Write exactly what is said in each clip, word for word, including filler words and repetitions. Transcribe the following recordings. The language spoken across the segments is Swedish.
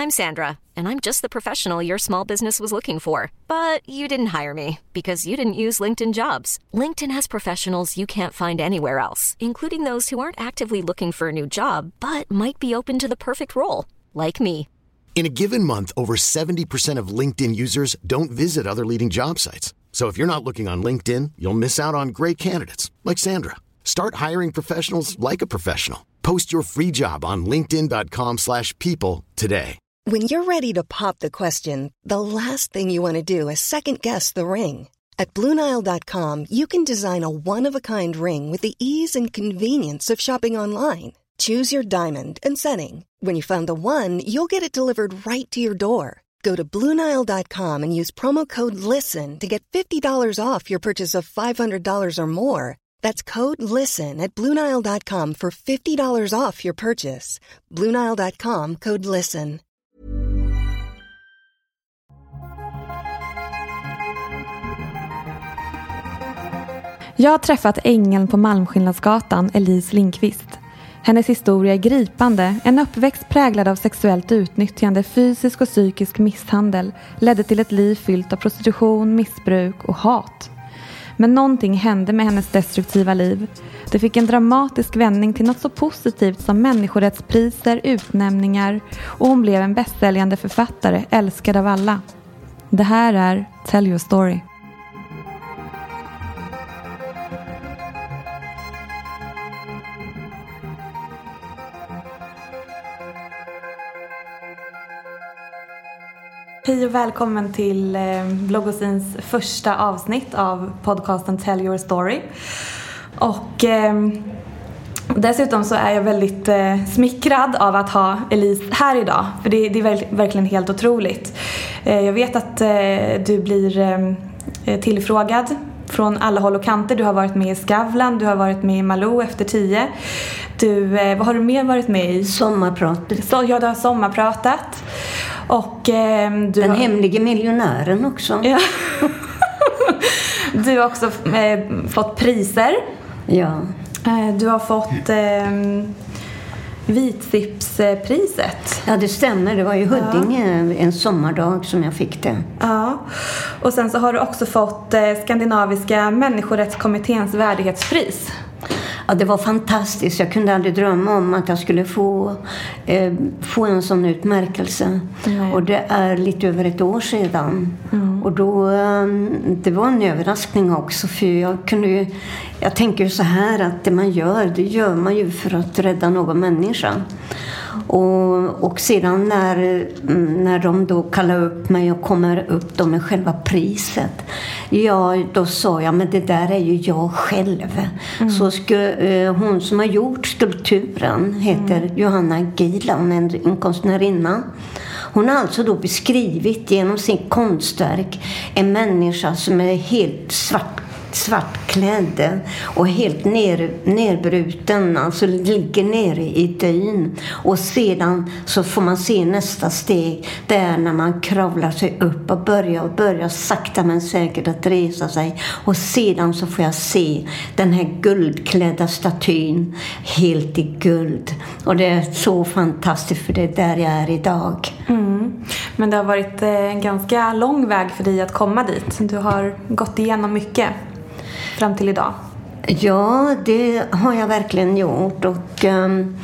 I'm Sandra, and I'm just the professional your small business was looking for. But you didn't hire me because you didn't use LinkedIn Jobs. LinkedIn has professionals you can't find anywhere else, including those who aren't actively looking for a new job, but might be open to the perfect role, like me. In a given month, over seventy percent of LinkedIn users don't visit other leading job sites. So if you're not looking on LinkedIn, you'll miss out on great candidates like Sandra. Start hiring professionals like a professional. Post your free job on linkedin dot com slash people today. When you're ready to pop the question, the last thing you want to do is second-guess the ring. At Blue Nile dot com, you can design a one-of-a-kind ring with the ease and convenience of shopping online. Choose your diamond and setting. When you find the one, you'll get it delivered right to your door. Go to Blue Nile dot com and use promo code LISTEN to get fifty dollars off your purchase of five hundred dollars or more. That's code LISTEN at Blue Nile dot com for fifty dollars off your purchase. Blue Nile dot com, code LISTEN. Jag har träffat ängeln på Malmskillnadsgatan, Elise Lindqvist. Hennes historia är gripande. En uppväxt präglad av sexuellt utnyttjande, fysisk och psykisk misshandel ledde till ett liv fyllt av prostitution, missbruk och hat. Men någonting hände med hennes destruktiva liv. Det fick en dramatisk vändning till något så positivt som människorättspriser, utnämningar, och hon blev en bästsäljande författare, älskad av alla. Det här är Tell Your Story. Hej och välkommen till Bloggosins första avsnitt av podcasten Tell Your Story. Och eh, dessutom så är jag väldigt eh, smickrad av att ha Elise här idag. För det, det är väl, verkligen helt otroligt. Eh, jag vet att eh, du blir eh, tillfrågad från alla håll och kanter. Du har varit med i Skavlan, du har varit med i Malou efter tio. Du, eh, vad har du mer varit med i? Sommarpratet. Så, ja, du har sommarpratat. Och, eh, du Den har... hemliga miljonären också. Ja. Du har också eh, fått priser. Ja. Eh, du har fått eh, Vitsipspriset. Ja, det stämmer. Det var ju Huddinge, ja. En sommardag som jag fick det. Ja. Och sen så har du också fått eh, Skandinaviska människorättskommitténs värdighetspris. Ja, det var fantastiskt. Jag kunde aldrig drömma om att jag skulle få, eh, få en sån utmärkelse. Nej. Och det är lite över ett år sedan. Mm. Och då, eh, det var en överraskning också. För jag kunde ju, jag tänker ju så här att det man gör, det gör man ju för att rädda någon människa. Och, och sedan när, när de då kallar upp mig och kommer upp då med själva priset, ja, då sa jag, men det där är ju jag själv. Mm. Så ska, eh, hon som har gjort skulpturen heter mm. Johanna Gilan, en, en konstnärinna. Hon har alltså då beskrivit genom sin konstverk en människa som är helt svart svartklädd och helt ner, nerbruten, alltså ligger nere i dyn. Och sedan så får man se nästa steg, där när man kravlar sig upp och börjar och börjar sakta men säkert att resa sig. Och sedan så får jag se den här guldklädda statyn helt i guld. Och det är så fantastiskt, för det är där jag är idag. Mm. Men det har varit en ganska lång väg för dig att komma dit. Du har gått igenom mycket fram till idag. Ja, det har jag verkligen gjort. Och um,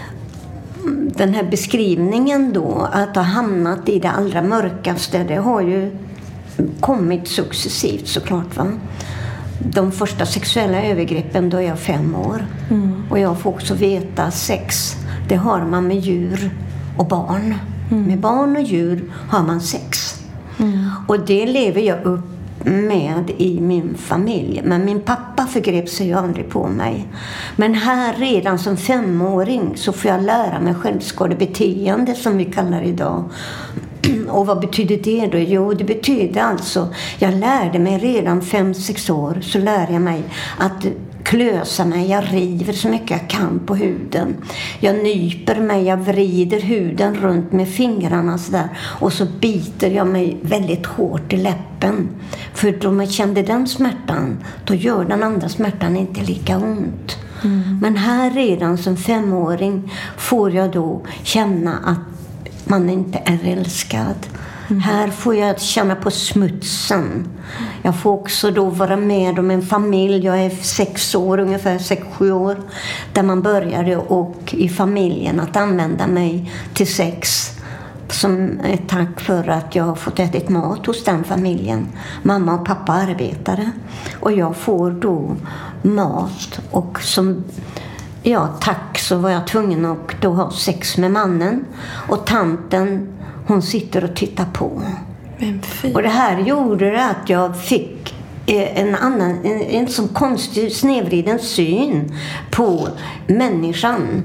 den här beskrivningen då, att ha hamnat i det allra mörkaste, det har ju kommit successivt såklart, va? De första sexuella övergreppen, då är jag fem år. Mm. Och jag får också veta sex, det har man med djur och barn. Mm. Med barn och djur har man sex. Mm. Och det lever jag upp med i min familj. Men min pappa förgrep sig ju aldrig på mig. Men här redan som femåring så får jag lära mig självskadebeteende, som vi kallar idag. Och vad betyder det då? Jo, det betyder alltså, jag lärde mig redan fem, sex år, så lär jag mig att klösa mig. Jag river så mycket jag kan på huden. Jag nyper mig, jag vrider huden runt med fingrarna så där. Och så biter jag mig väldigt hårt i läppen. För då man kände den smärtan, då gör den andra smärtan inte lika ont. Mm. Men här redan som femåring får jag då känna att man inte är älskad. Mm. Här får jag känna på smutsen. Jag får också då vara med om en familj. Jag är sex år, ungefär sex, sju år. Där man började och i familjen att använda mig till sex. Som ett tack för att jag har fått ätit mat hos den familjen. Mamma och pappa arbetade. Och jag får då mat. Och som ja, tack så var jag tvungen att då ha sex med mannen. Och tanten, hon sitter och tittar på. Men fy. Och det här gjorde det att jag fick en annan, en, en sån konstig snedvriden syn på människan.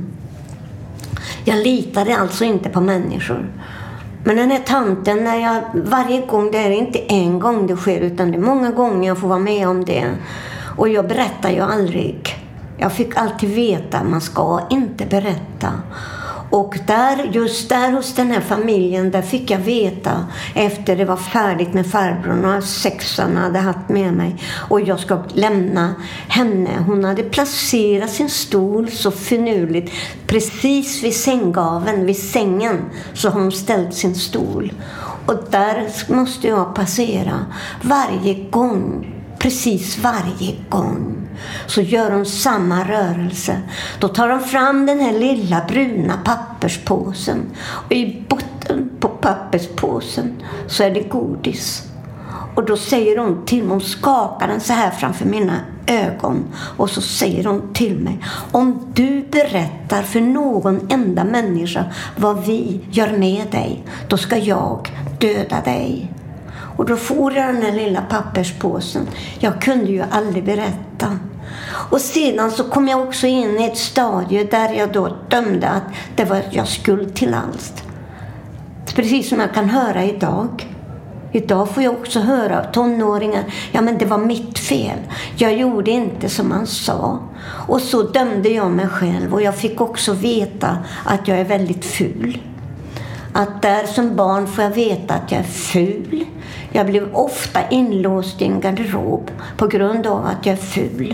Jag litade alltså inte på människor. Men den här tanten, när jag, varje gång, det är inte en gång det sker, utan det är många gånger jag får vara med om det. Och jag berättar ju aldrig. Jag fick alltid veta, man ska inte berätta. Och där, just där hos den här familjen, där fick jag veta efter det var färdigt med farbrorn och sexan hade haft med mig. Och jag ska lämna henne. Hon hade placerat sin stol så finurligt. Precis vid sänggaveln, vid sängen, så har hon ställt sin stol. Och där måste jag passera varje gång. Precis varje gång så gör de samma rörelse. Då tar de fram den här lilla bruna papperspåsen. Och i botten på papperspåsen så är det godis. Och då säger de till mig, hon skakar den så här framför mina ögon. Och så säger de till mig, om du berättar för någon enda människa vad vi gör med dig, då ska jag döda dig. Och då får jag den här lilla papperspåsen. Jag kunde ju aldrig berätta. Och sedan så kom jag också in i ett stadie där jag då dömde att det var jag skuld till allt. Precis som jag kan höra idag. Idag får jag också höra tonåringar, ja men det var mitt fel. Jag gjorde inte som man sa. Och så dömde jag mig själv. Och jag fick också veta att jag är väldigt ful. Att där som barn får jag veta att jag är ful. Jag blev ofta inlåst i en garderob på grund av att jag är ful.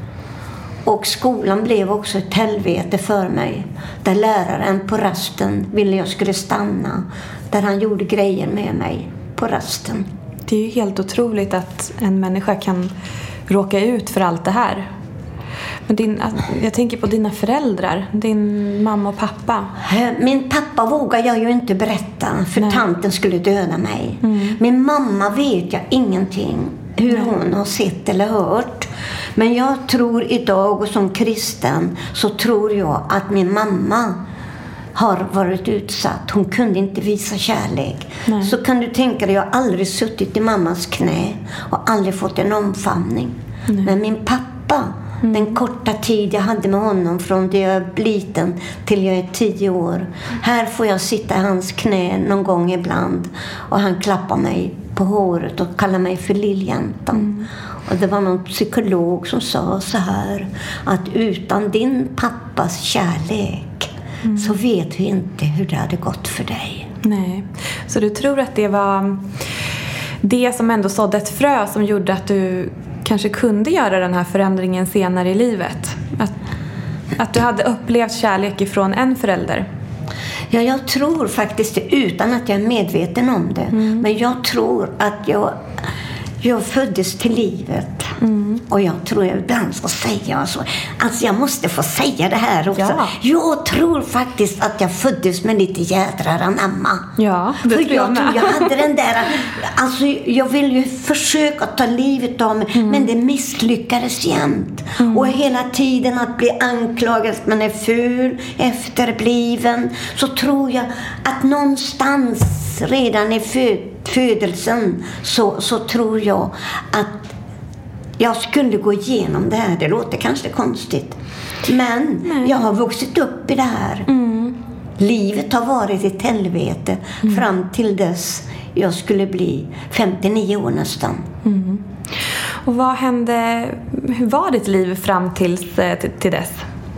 Och skolan blev också ett helvete för mig. Där läraren på rasten ville jag skulle stanna. Där han gjorde grejer med mig på rasten. Det är ju helt otroligt att en människa kan råka ut för allt det här. Men din, jag tänker på dina föräldrar, din mamma och pappa. Min pappa vågar jag ju inte berätta, för Nej. tanten skulle döda mig. Mm. Min mamma vet jag ingenting hur Nej. hon har sett eller hört. Men jag tror idag, och som kristen, så tror jag att min mamma har varit utsatt. Hon kunde inte visa kärlek. Nej. Så kan du tänka dig, jag har aldrig suttit i mammas knä och aldrig fått en omfamning. Nej. Men min pappa, Mm. den korta tid jag hade med honom från det jag är liten till jag är tio år. Här får jag sitta i hans knä någon gång ibland. Och han klappar mig på håret och kallar mig för lilljäntan. Mm. Och det var någon psykolog som sa så här, att utan din pappas kärlek mm. så vet vi inte hur det hade gått för dig. Nej, så du tror att det var det som ändå sådde ett frö som gjorde att du kanske kunde göra den här förändringen senare i livet? Att, att du hade upplevt kärlek ifrån en förälder? Ja, jag tror faktiskt det, utan att jag är medveten om det. Mm. Men jag tror att jag, jag föddes till livet. Mm. Och jag tror jag ibland får säga så. Alltså jag måste få säga det här också. Ja. Jag tror faktiskt att jag föddes med lite jädrar anamma. Ja, det För tror jag, jag med. jag hade den där, alltså jag ville ju försöka ta livet av mig. Mm. Men det misslyckades jämt. Mm. Och hela tiden att bli anklagad att man är ful, efterbliven. Så tror jag att någonstans redan i föd- födelsen så, så tror jag att jag skulle gå igenom det här. Det låter kanske konstigt. Men Nej. jag har vuxit upp i det här. Mm. Livet har varit ett helvete mm. fram till dess jag skulle bli femtionio år nästan. Mm. Och vad hände, hur var ditt liv fram till, till, till dess?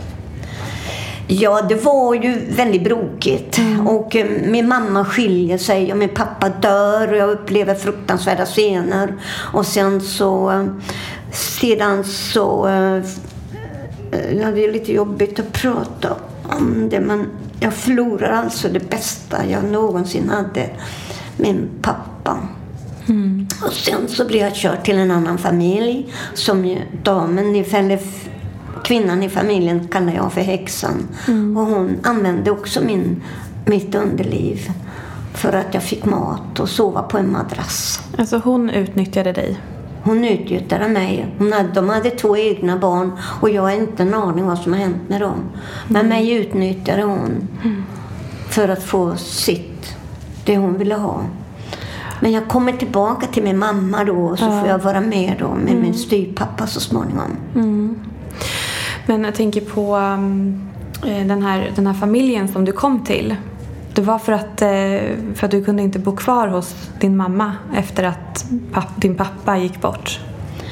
Ja, det var ju väldigt brokigt. Mm. Och eh, min mamma skiljer sig och min pappa dör och jag upplever fruktansvärda scener. Och sen så eh, sedan så eh, ja, det är lite jobbigt att prata om det, men jag förlorar alltså det bästa jag någonsin hade. Min pappa. Mm. Och sen så blev jag körd till en annan familj. Som damen, eller kvinnan i familjen kallar jag för häxan. Mm. Och hon använde också min, mitt underliv. För att jag fick mat och sova på en madrass. Alltså hon utnyttjade dig? Hon utnyttjade mig. Hon hade, de hade två egna barn. Och jag har inte en aning vad som har hänt med dem. Men mm. mig utnyttjade hon. Mm. För att få sitt. Det hon ville ha. Men jag kommer tillbaka till min mamma då. Och så ja. får jag vara med då. Med mm. min styvpappa så småningom. Mm. Men jag tänker på um, den, här, den här familjen som du kom till. Det var för att, för att du kunde inte bo kvar hos din mamma efter att papp, din pappa gick bort.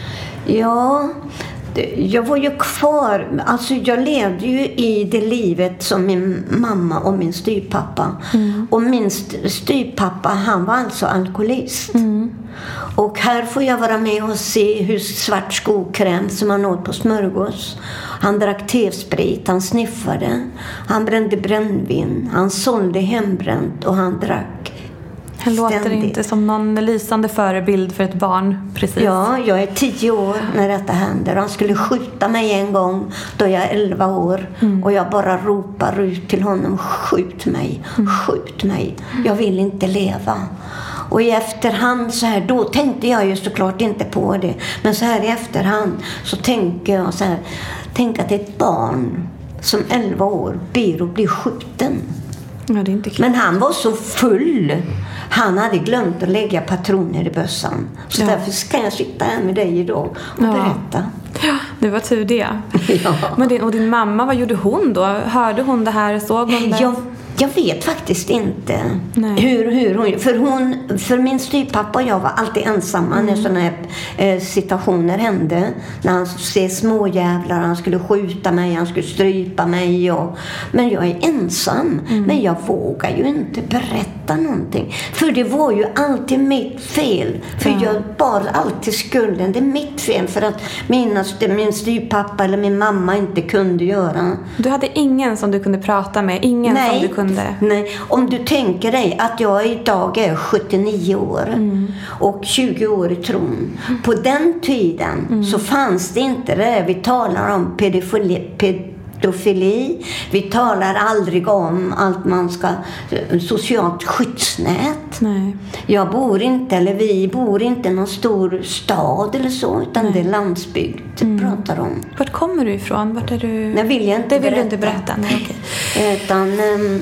Ja, jag var ju kvar. Alltså jag levde ju i det livet som min mamma och min styrpappa. Mm. Och min styrpappa, han var alltså alkoholist. Mm. Och här får jag vara med och se hur svart skokräm som han åt på smörgås. Han drack tevsprit, han sniffade. Han brände brännvin. Han sålde hembränt och han drack Han låter ständigt. Inte som någon lysande förebild för ett barn, precis. Ja, jag är tio år när detta händer. Han skulle skjuta mig en gång då jag är elva år. Mm. Och jag bara ropar ut till honom, skjut mig, mm. skjut mig. Jag vill inte leva. Och i efterhand så här, då tänkte jag ju såklart inte på det. Men så här i efterhand så tänker jag så här, tänk att ett barn som elva år ber att bli skjuten. Ja, det är inte klart. Men han var så full. Han hade glömt att lägga patroner i bössan. Så ja. därför ska jag sitta här med dig idag och ja. berätta. Ja, det var tur det. Ja. Men din, och din mamma, vad gjorde hon då? Hörde hon det här? Såg hon det? Jag, jag vet faktiskt inte hur, hur hon... För, hon, för min styrpappa och jag var alltid ensamma mm. när sådana här eh, situationer hände. När han ser småjävlar, han skulle skjuta mig, han skulle strypa mig. Och, men jag är ensam. Mm. Men jag vågar ju inte berätta någonting. För det var ju alltid mitt fel. För mm. jag bar alltid skulden. Det är mitt fel för att mina, min styrpappa eller min mamma inte kunde göra. Du hade ingen som du kunde prata med? Ingen Nej. som du kunde... Nej, om du tänker dig att jag idag är sjuttionio år mm. och tjugo år i tron. Mm. På den tiden mm. så fanns det inte det. Vi talar om pedofili, pedofili. Vi talar aldrig om allt man ska socialt skyddsnät. Nej. Jag bor inte, eller vi bor inte i någon stor stad eller så, utan Nej. det är landsbygd mm. pratar om. Vart kommer du ifrån? Vart är du? Det vill jag inte det vill berätta. Du inte berätta. Nej, okay. Utan um,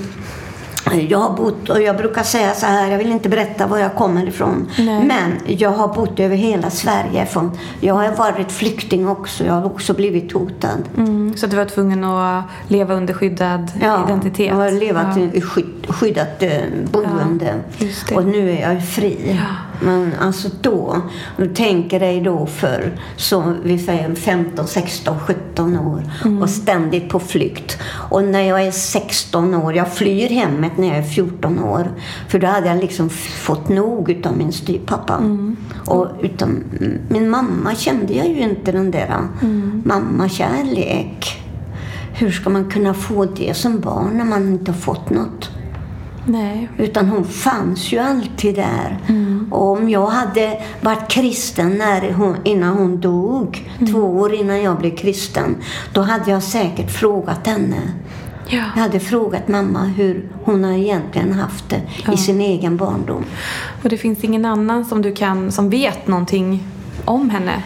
jag har bott, och jag brukar säga så här, jag vill inte berätta var jag kommer ifrån. Nej. Men jag har bott över hela Sverige. Från, jag har varit flykting också, jag har också blivit hotad. Mm, så du var tvungen att leva under skyddad ja, identitet? Ja, jag har levat ja. i skydd, skyddat eh, boende. Ja, och nu är jag fri. Ja. Men alltså då, du tänker dig då för så vi säger femton, sexton, sjutton år mm. och ständigt på flykt. Och när jag är sexton år, jag flyr hemmet när jag är fjorton år. För då hade jag liksom fått nog utav min styrpappa. Mm. Och utan min mamma kände jag ju inte den där mm. mammakärlek. Hur ska man kunna få det som barn när man inte har fått något? Nej. Utan hon fanns ju alltid där. Mm. Och om jag hade varit kristen när hon, innan hon dog, mm. två år innan jag blev kristen, då hade jag säkert frågat henne. Ja. Jag hade frågat mamma hur hon har egentligen haft det ja. i sin egen barndom. Och det finns ingen annan som du kan, som vet någonting om henne?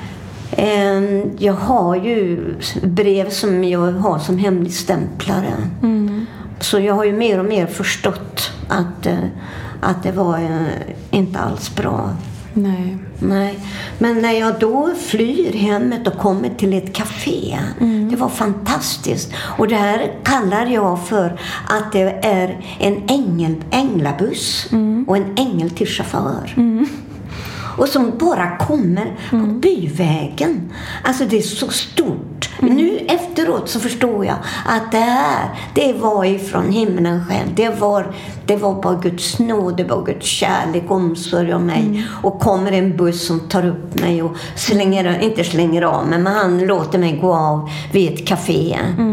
Jag har ju brev som jag har som hemligstämplare. Mm. Så jag har ju mer och mer förstått att, att det var inte alls bra. Nej. Nej. Men när jag då flyr hemmet och kommer till ett café, mm. det var fantastiskt. Och det här kallar jag för att det är en ängel, änglabuss mm. och en ängel till chaufför. Mm. Och som bara kommer på mm. byvägen. Alltså det är så stort. Mm. Nu efteråt så förstår jag att det här, det var ifrån himlen själv. Det var, det var bara Guds nåd, det var Guds kärlek, omsorg om mig. Mm. Och kommer en buss som tar upp mig och slänger, inte slänger av mig, men han låter mig gå av vid ett café. Mm.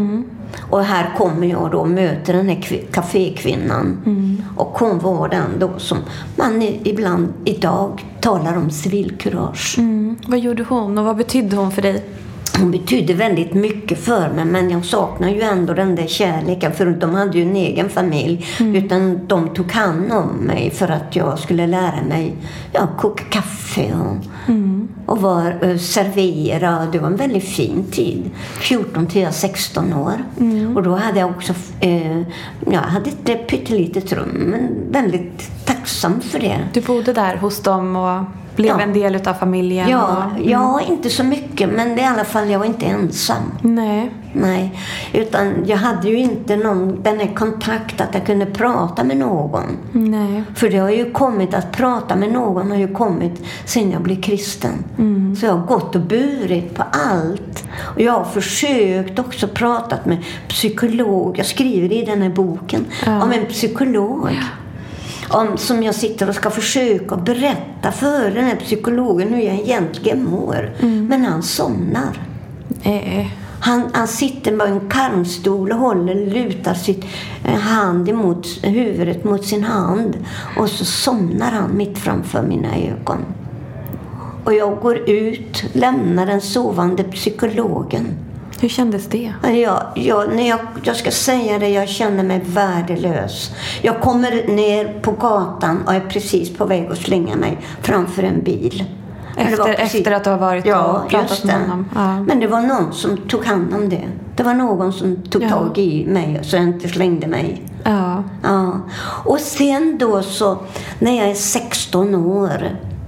Och här kommer jag då och möter den här kv- kafékvinnan. Mm. Och hon var den då som man ibland idag talar om civilkurage. Mm. Vad gjorde hon och vad betydde hon för dig? Hon betydde väldigt mycket för mig, men jag saknar ju ändå den där kärleken, för de hade ju en egen familj. Mm. Utan de tog hand om mig för att jag skulle lära mig ja, koka kaffe och, mm. och var, uh, servera. Det var en väldigt fin tid, fjorton till sexton år. Mm. Och då hade jag också uh, jag hade ett pyttelitet rum, men väldigt tacksam för det. Du bodde där hos dem och blev ja. en del av familjen? Ja, och, mm. ja, inte så mycket, men det, i alla fall jag var inte ensam. Nej. Nej, utan jag hade ju inte någon, den här kontakt att jag kunde prata med någon. Nej. För det har ju kommit, att prata med någon har ju kommit sen jag blev kristen. Mm. Så jag har gått och burit på allt. Och jag har försökt också pratat med psykolog. Jag skriver i den här boken ja. om en psykolog. Ja. Om, som jag sitter och ska försöka berätta för den här psykologen hur jag egentligen mår. Mm. Men han somnar. Eh. Han, han sitter med en karmstol och håller, lutar sitt hand emot huvudet mot sin hand. Och så somnar han mitt framför mina ögon. Och jag går ut, lämnar den sovande psykologen. Hur kändes det? Jag, jag, när jag, jag ska säga det, jag känner mig värdelös. Jag kommer ner på gatan och är precis på väg att slänga mig framför en bil. Efter, precis, efter att du har varit ja, och pratat med honom? Ja. Men det var någon som tog hand om det. Det var någon som tog ja. tag i mig så jag inte slängde mig. Ja. Ja. Och sen då så, när jag är sexton år...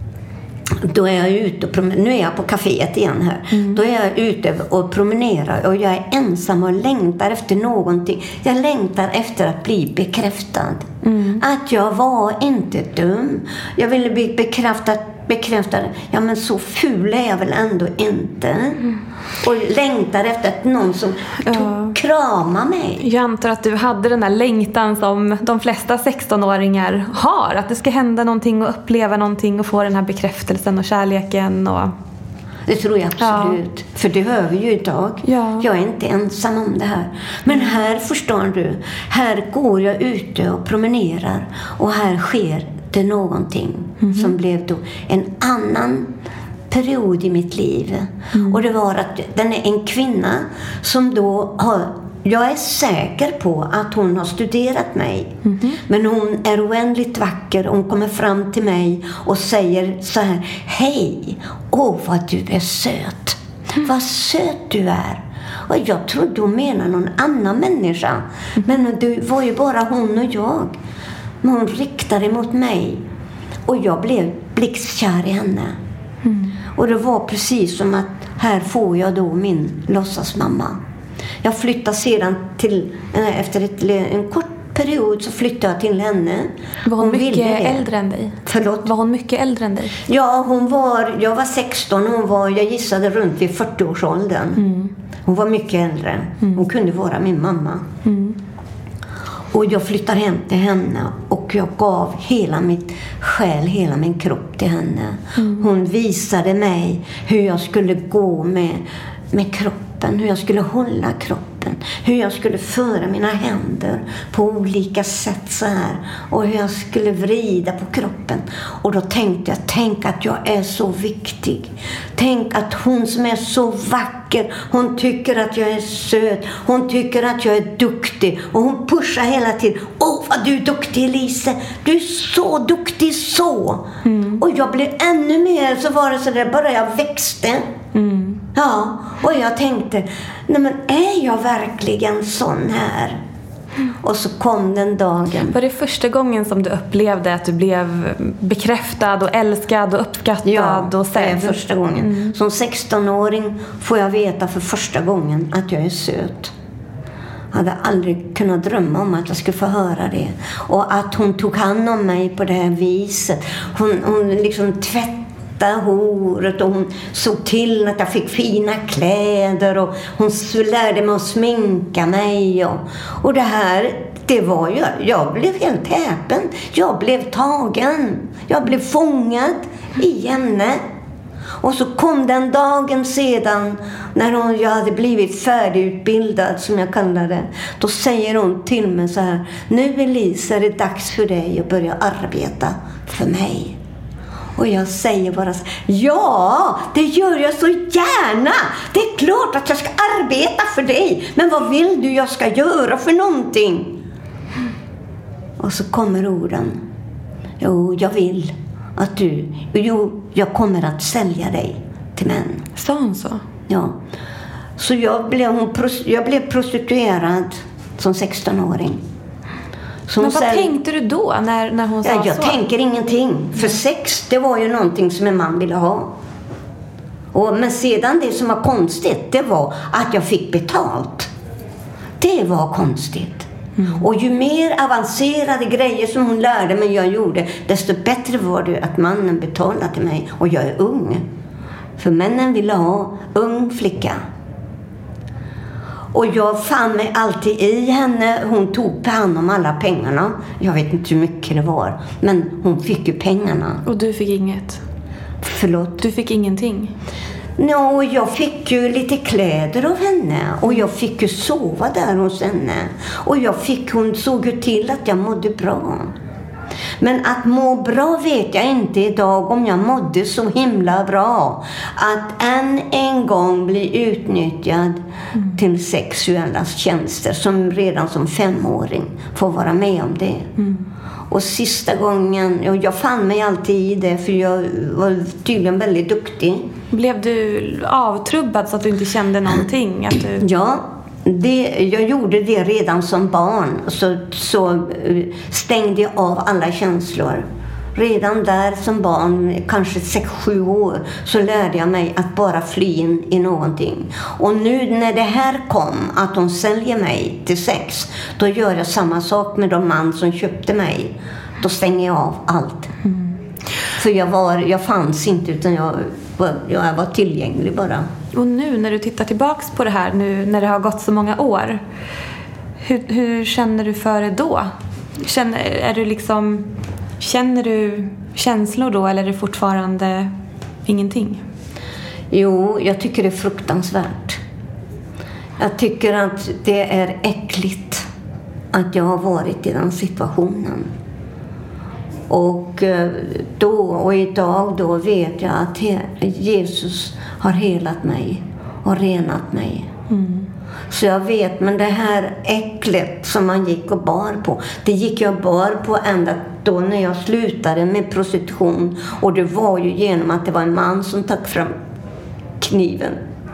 Då är jag ute och promenerar. Nu är jag på kaféet igen här. Mm. Då är jag ute och promenerar. Och jag är ensam och längtar efter någonting. Jag längtar efter att bli bekräftad. Mm. Att jag var inte dum. Jag ville bli bekräftad. bekräftad. Ja, men så ful är jag väl ändå inte. Mm. Och längtar efter att någon som tog, ja. krama mig. Jag antar att du hade den där längtan som de flesta sextonåringar har. Att det ska hända någonting och uppleva någonting och få den här bekräftelsen och kärleken. Och... Det tror jag absolut. Ja. För det hör vi ju idag. Ja. Jag är inte ensam om det här. Men här förstår du. Här går jag ute och promenerar. Och här sker det någonting mm. som blev då en annan period i mitt liv. Mm. Och det var att den är en kvinna som då har, jag är säker på att hon har studerat mig. Mm. Men hon är oändligt vacker. Hon kommer fram till mig och säger så här: hej, åh vad du är söt. Mm. Vad söt du är. Och jag trodde hon menade någon annan människa. Mm. Men det var ju bara hon och jag. Men hon riktade mot mig. Och jag blev blixtkär i henne. Mm. Och det var precis som att här får jag då min låtsasmamma. Jag flyttade sedan till, efter ett, en kort period så flyttade jag till henne. Var hon, hon mycket äldre än dig? Förlåt? Var hon mycket äldre än dig? Ja, hon var, jag var sexton och hon var, jag gissade runt vid fyrtio-årsåldern. Mm. Hon var mycket äldre. Mm. Hon kunde vara min mamma. Mm. Och jag flyttar hem till henne och jag gav hela mitt själ, hela min kropp till henne. Mm. Hon visade mig hur jag skulle gå med, med kroppen, hur jag skulle hålla kroppen, hur jag skulle föra mina händer på olika sätt så här och hur jag skulle vrida på kroppen. Och då tänkte jag, tänk att jag är så viktig. Tänk att hon som är så vacker, hon tycker att jag är söt, hon tycker att jag är duktig och hon pushar hela tiden. Åh, vad du är duktig, Elise, du är så duktig så. Mm. Och jag blev ännu mer, så var det så där, bara jag växte. Mm. Ja, och jag tänkte, nej men är jag verkligen sån här? Mm. Och så kom den dagen. Var det första gången som du upplevde att du blev bekräftad och älskad och uppskattad? Ja, och sedd? det är första gången. Mm. Som sexton-åring får jag veta för första gången att jag är söt. Jag hade aldrig kunnat drömma om att jag skulle få höra det. Och att hon tog hand om mig på det här viset. Hon, hon liksom tvättade håret och hon såg till att jag fick fina kläder och hon lärde mig att sminka mig och, och det här, det var ju, jag blev helt häpen, jag blev tagen, jag blev fångad i henne Och så kom den dagen sedan när hon, jag hade blivit färdigutbildad, som jag kallar det. Då säger hon till mig så här: nu Elisa, är det dags för dig att börja arbeta för mig. Och jag säger bara så: ja, det gör jag så gärna. Det är klart att jag ska arbeta för dig. Men vad vill du jag ska göra för någonting? Och så kommer orden: jo, jag vill att du, jo, jag kommer att sälja dig till män. Sa hon så? Ja. Så jag blev, hon, jag blev prostituerad som sexton-åring. Som men vad säl... tänkte du då när, när hon sa ja, jag så? Jag tänker ingenting. För sex, det var ju någonting som en man ville ha. Och, men sedan det som var konstigt, det var att jag fick betalt. Det var konstigt. Mm. Och ju mer avancerade grejer som hon lärde mig jag gjorde, desto bättre var det att mannen betalade till mig. Och jag är ung. För männen ville ha ung flicka. Och jag fann mig alltid i henne. Hon tog på hand om alla pengarna. Jag vet inte hur mycket det var. Men hon fick ju pengarna. Och du fick inget? Förlåt? Du fick ingenting? No, jag fick ju lite kläder av henne. Och jag fick ju sova där hos henne. Och jag fick, hon såg ju till att jag mådde bra. Men att må bra vet jag inte idag om jag mådde så himla bra. Att än en gång bli utnyttjad mm. till sexuella tjänster som redan som femåring får vara med om det. Mm. Och sista gången, och jag fann mig alltid i det för jag var tydligen väldigt duktig. Blev du avtrubbad så att du inte kände någonting? Att du... Ja. Det, jag gjorde det redan som barn. Så, så stängde jag av alla känslor. Redan där som barn, kanske sex sju år, så lärde jag mig att bara fly in i någonting. Och nu när det här kom, att de säljer mig till sex, då gör jag samma sak med de man som köpte mig. Då stänger jag av allt. Mm. För jag, var, jag fanns inte, utan jag var, jag var tillgänglig bara. Och nu när du tittar tillbaks på det här, nu när det har gått så många år, hur, hur känner du för det då? Känner, är du liksom, känner du känslor då, eller är det fortfarande ingenting? Jo, jag tycker det är fruktansvärt. Jag tycker att det är äckligt att jag har varit i den situationen. Och då och idag då vet jag att Jesus har helat mig och renat mig. Mm. Så jag vet, men det här äcklet som man gick och bar på, det gick jag bar på ända då när jag slutade med prostitution. Och det var ju genom att det var en man som tog fram kniven.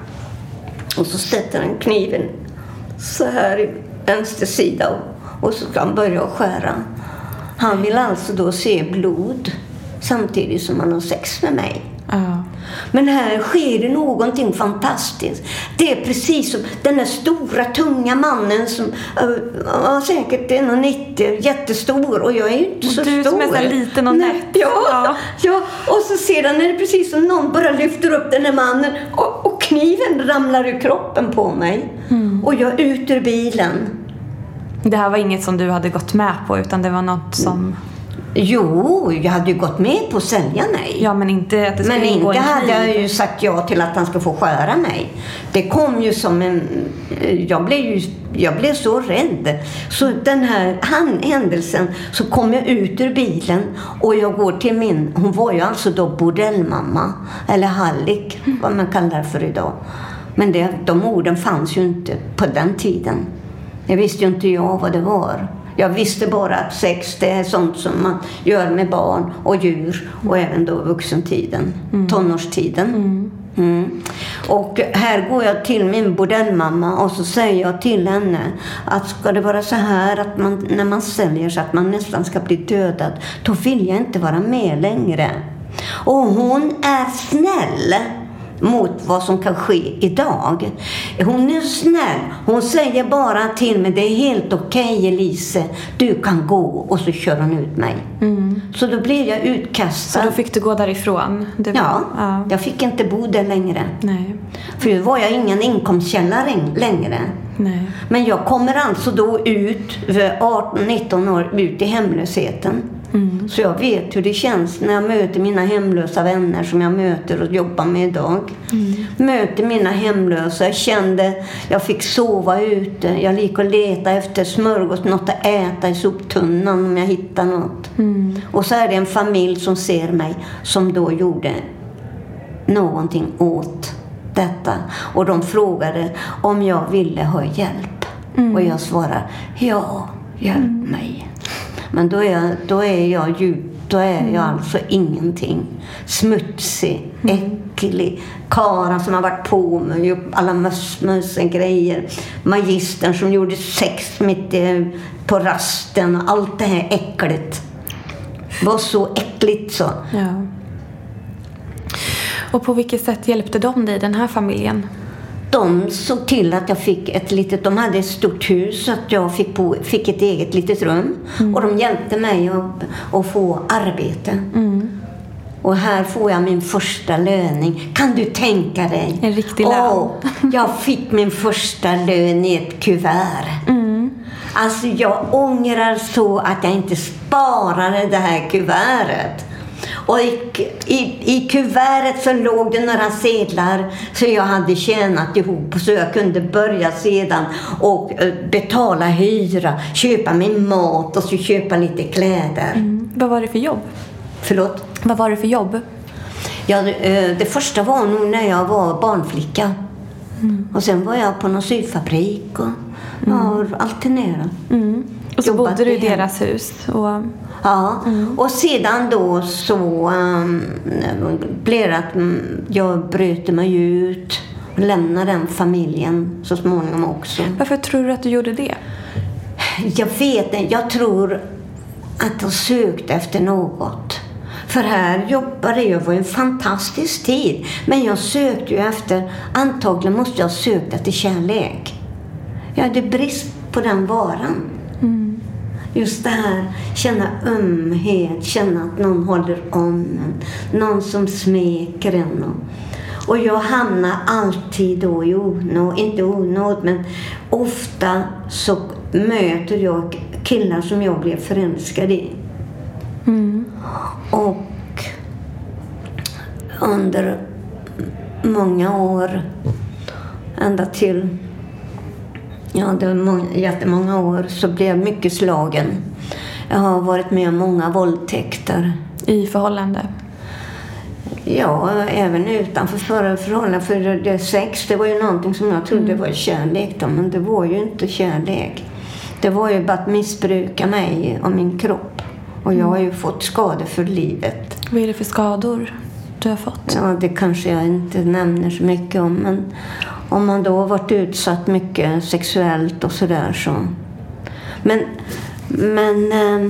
Och så sätter han kniven så här i vänster sida och, och så kan han börja skära. Han vill alltså då se blod samtidigt som han har sex med mig. Uh. Men här sker det någonting fantastiskt. Det är precis som den här stora, tunga mannen som uh, säkert är en nittio, jättestor. Och jag är ju inte så du stor. Du som är så liten och nätt. Ja, ja. ja, och så sedan är det precis som någon bara lyfter upp den här mannen. Och, och kniven ramlar ur kroppen på mig. Mm. Och jag är ut ur bilen. Det här var inget som du hade gått med på, utan det var något som... Jo, jag hade ju gått med på att sälja mig. Ja, men inte att det skulle men ingå inte en hade jag ju sagt ja till att han ska få skära mig. Det kom ju som en... Jag blev ju jag blev så rädd. Så den här han, händelsen, så kom jag ut ur bilen och jag går till min... Hon var ju alltså då bordellmamma. Eller hallick, vad man kallar för idag. Men det, de orden fanns ju inte på den tiden. Jag visste ju inte jag vad det var. Jag visste bara att sex, det är sånt som man gör med barn och djur. Och även då vuxentiden, mm. tonårstiden. Mm. Mm. Och här går jag till min bordellmamma och så säger jag till henne att ska det vara så här att man, när man säljer så att man nästan ska bli dödad, då vill jag inte vara med längre. Och hon är snäll mot vad som kan ske idag. Hon är snäll. Hon säger bara till mig, det är helt okej Elise, du kan gå, och så kör hon ut mig. Mm. Så då blev jag utkastad. Så då fick du gå därifrån? Det var, ja, ja, jag fick inte bo där längre. Nej. För då var jag ingen inkomstkälla längre. Nej. Men jag kommer alltså då ut för arton nitton år ut i hemlösheten. Mm. Så jag vet hur det känns när jag möter mina hemlösa vänner som jag möter och jobbar med idag. Mm. Möter mina hemlösa. Jag kände, jag fick sova ute. Jag gick och letade efter smörgås, något att äta i soptunnan om jag hittar något. Mm. Och så är det en familj som ser mig som då gjorde någonting åt detta. Och de frågade om jag ville ha hjälp. Mm. Och jag svarar, ja, hjälp mm. mig. Men då är jag, då är jag djup, då är mm. jag alltså ingenting. Smutsig, mm. äcklig. Karan som har varit på mig, alla mössen grejer. Magistern som gjorde sex mitt på rasten och allt det här äckligt. Var så äckligt så. Ja. Och på vilket sätt hjälpte de dig, den här familjen? De såg till att jag fick ett litet, de hade ett stort hus så att jag fick, bo, fick ett eget litet rum. Mm. Och de hjälpte mig att, att få arbete. Mm. Och här får jag min första löning. Kan du tänka dig? En riktig lön. Åh, jag fick min första lön i ett kuvert. Mm. Alltså jag ångrar så att jag inte sparade det här kuvertet. Och i, i, i kuvertet så låg det några sedlar så jag hade tjänat ihop så jag kunde börja sedan och betala hyra, köpa min mat och så köpa lite kläder. Mm. Vad var det för jobb? Förlåt? Vad var det för jobb? Ja, det första var nog när jag var barnflicka. Mm. Och sen var jag på någon syfabrik och mm. har alternerat. Mm. Och så bodde du i deras hus? Och... Ja, mm. och sedan då så um, blev det att um, jag bröt mig ut och lämnade den familjen så småningom också. Varför tror du att du gjorde det? Jag vet inte, jag tror att jag sökte efter något. För här jobbade jag, det var en fantastisk tid. Men jag sökte ju efter, antagligen måste jag söka efter kärlek. Jag hade brist på den varan. Mm. Just det här, känna ömhet, känna att någon håller om en. Någon som smeker en. Och jag hamnar alltid då i onåd, inte onåd, men ofta så möter jag killar som jag blev förälskad i. Mm. Och under många år, ända till ja, det var många, jättemånga år, så blev jag mycket slagen. Jag har varit med om många våldtäkter. I förhållande? Ja, även utanför förhållande. För det sex, det var ju någonting som jag trodde mm. var kärlek då, men det var ju inte kärlek. Det var ju bara att missbruka mig och min kropp. Och jag har ju fått skador för livet. Vad är det för skador du har fått? Ja, det kanske jag inte nämner så mycket om. Men om man då har varit utsatt mycket sexuellt och sådär så. Men, men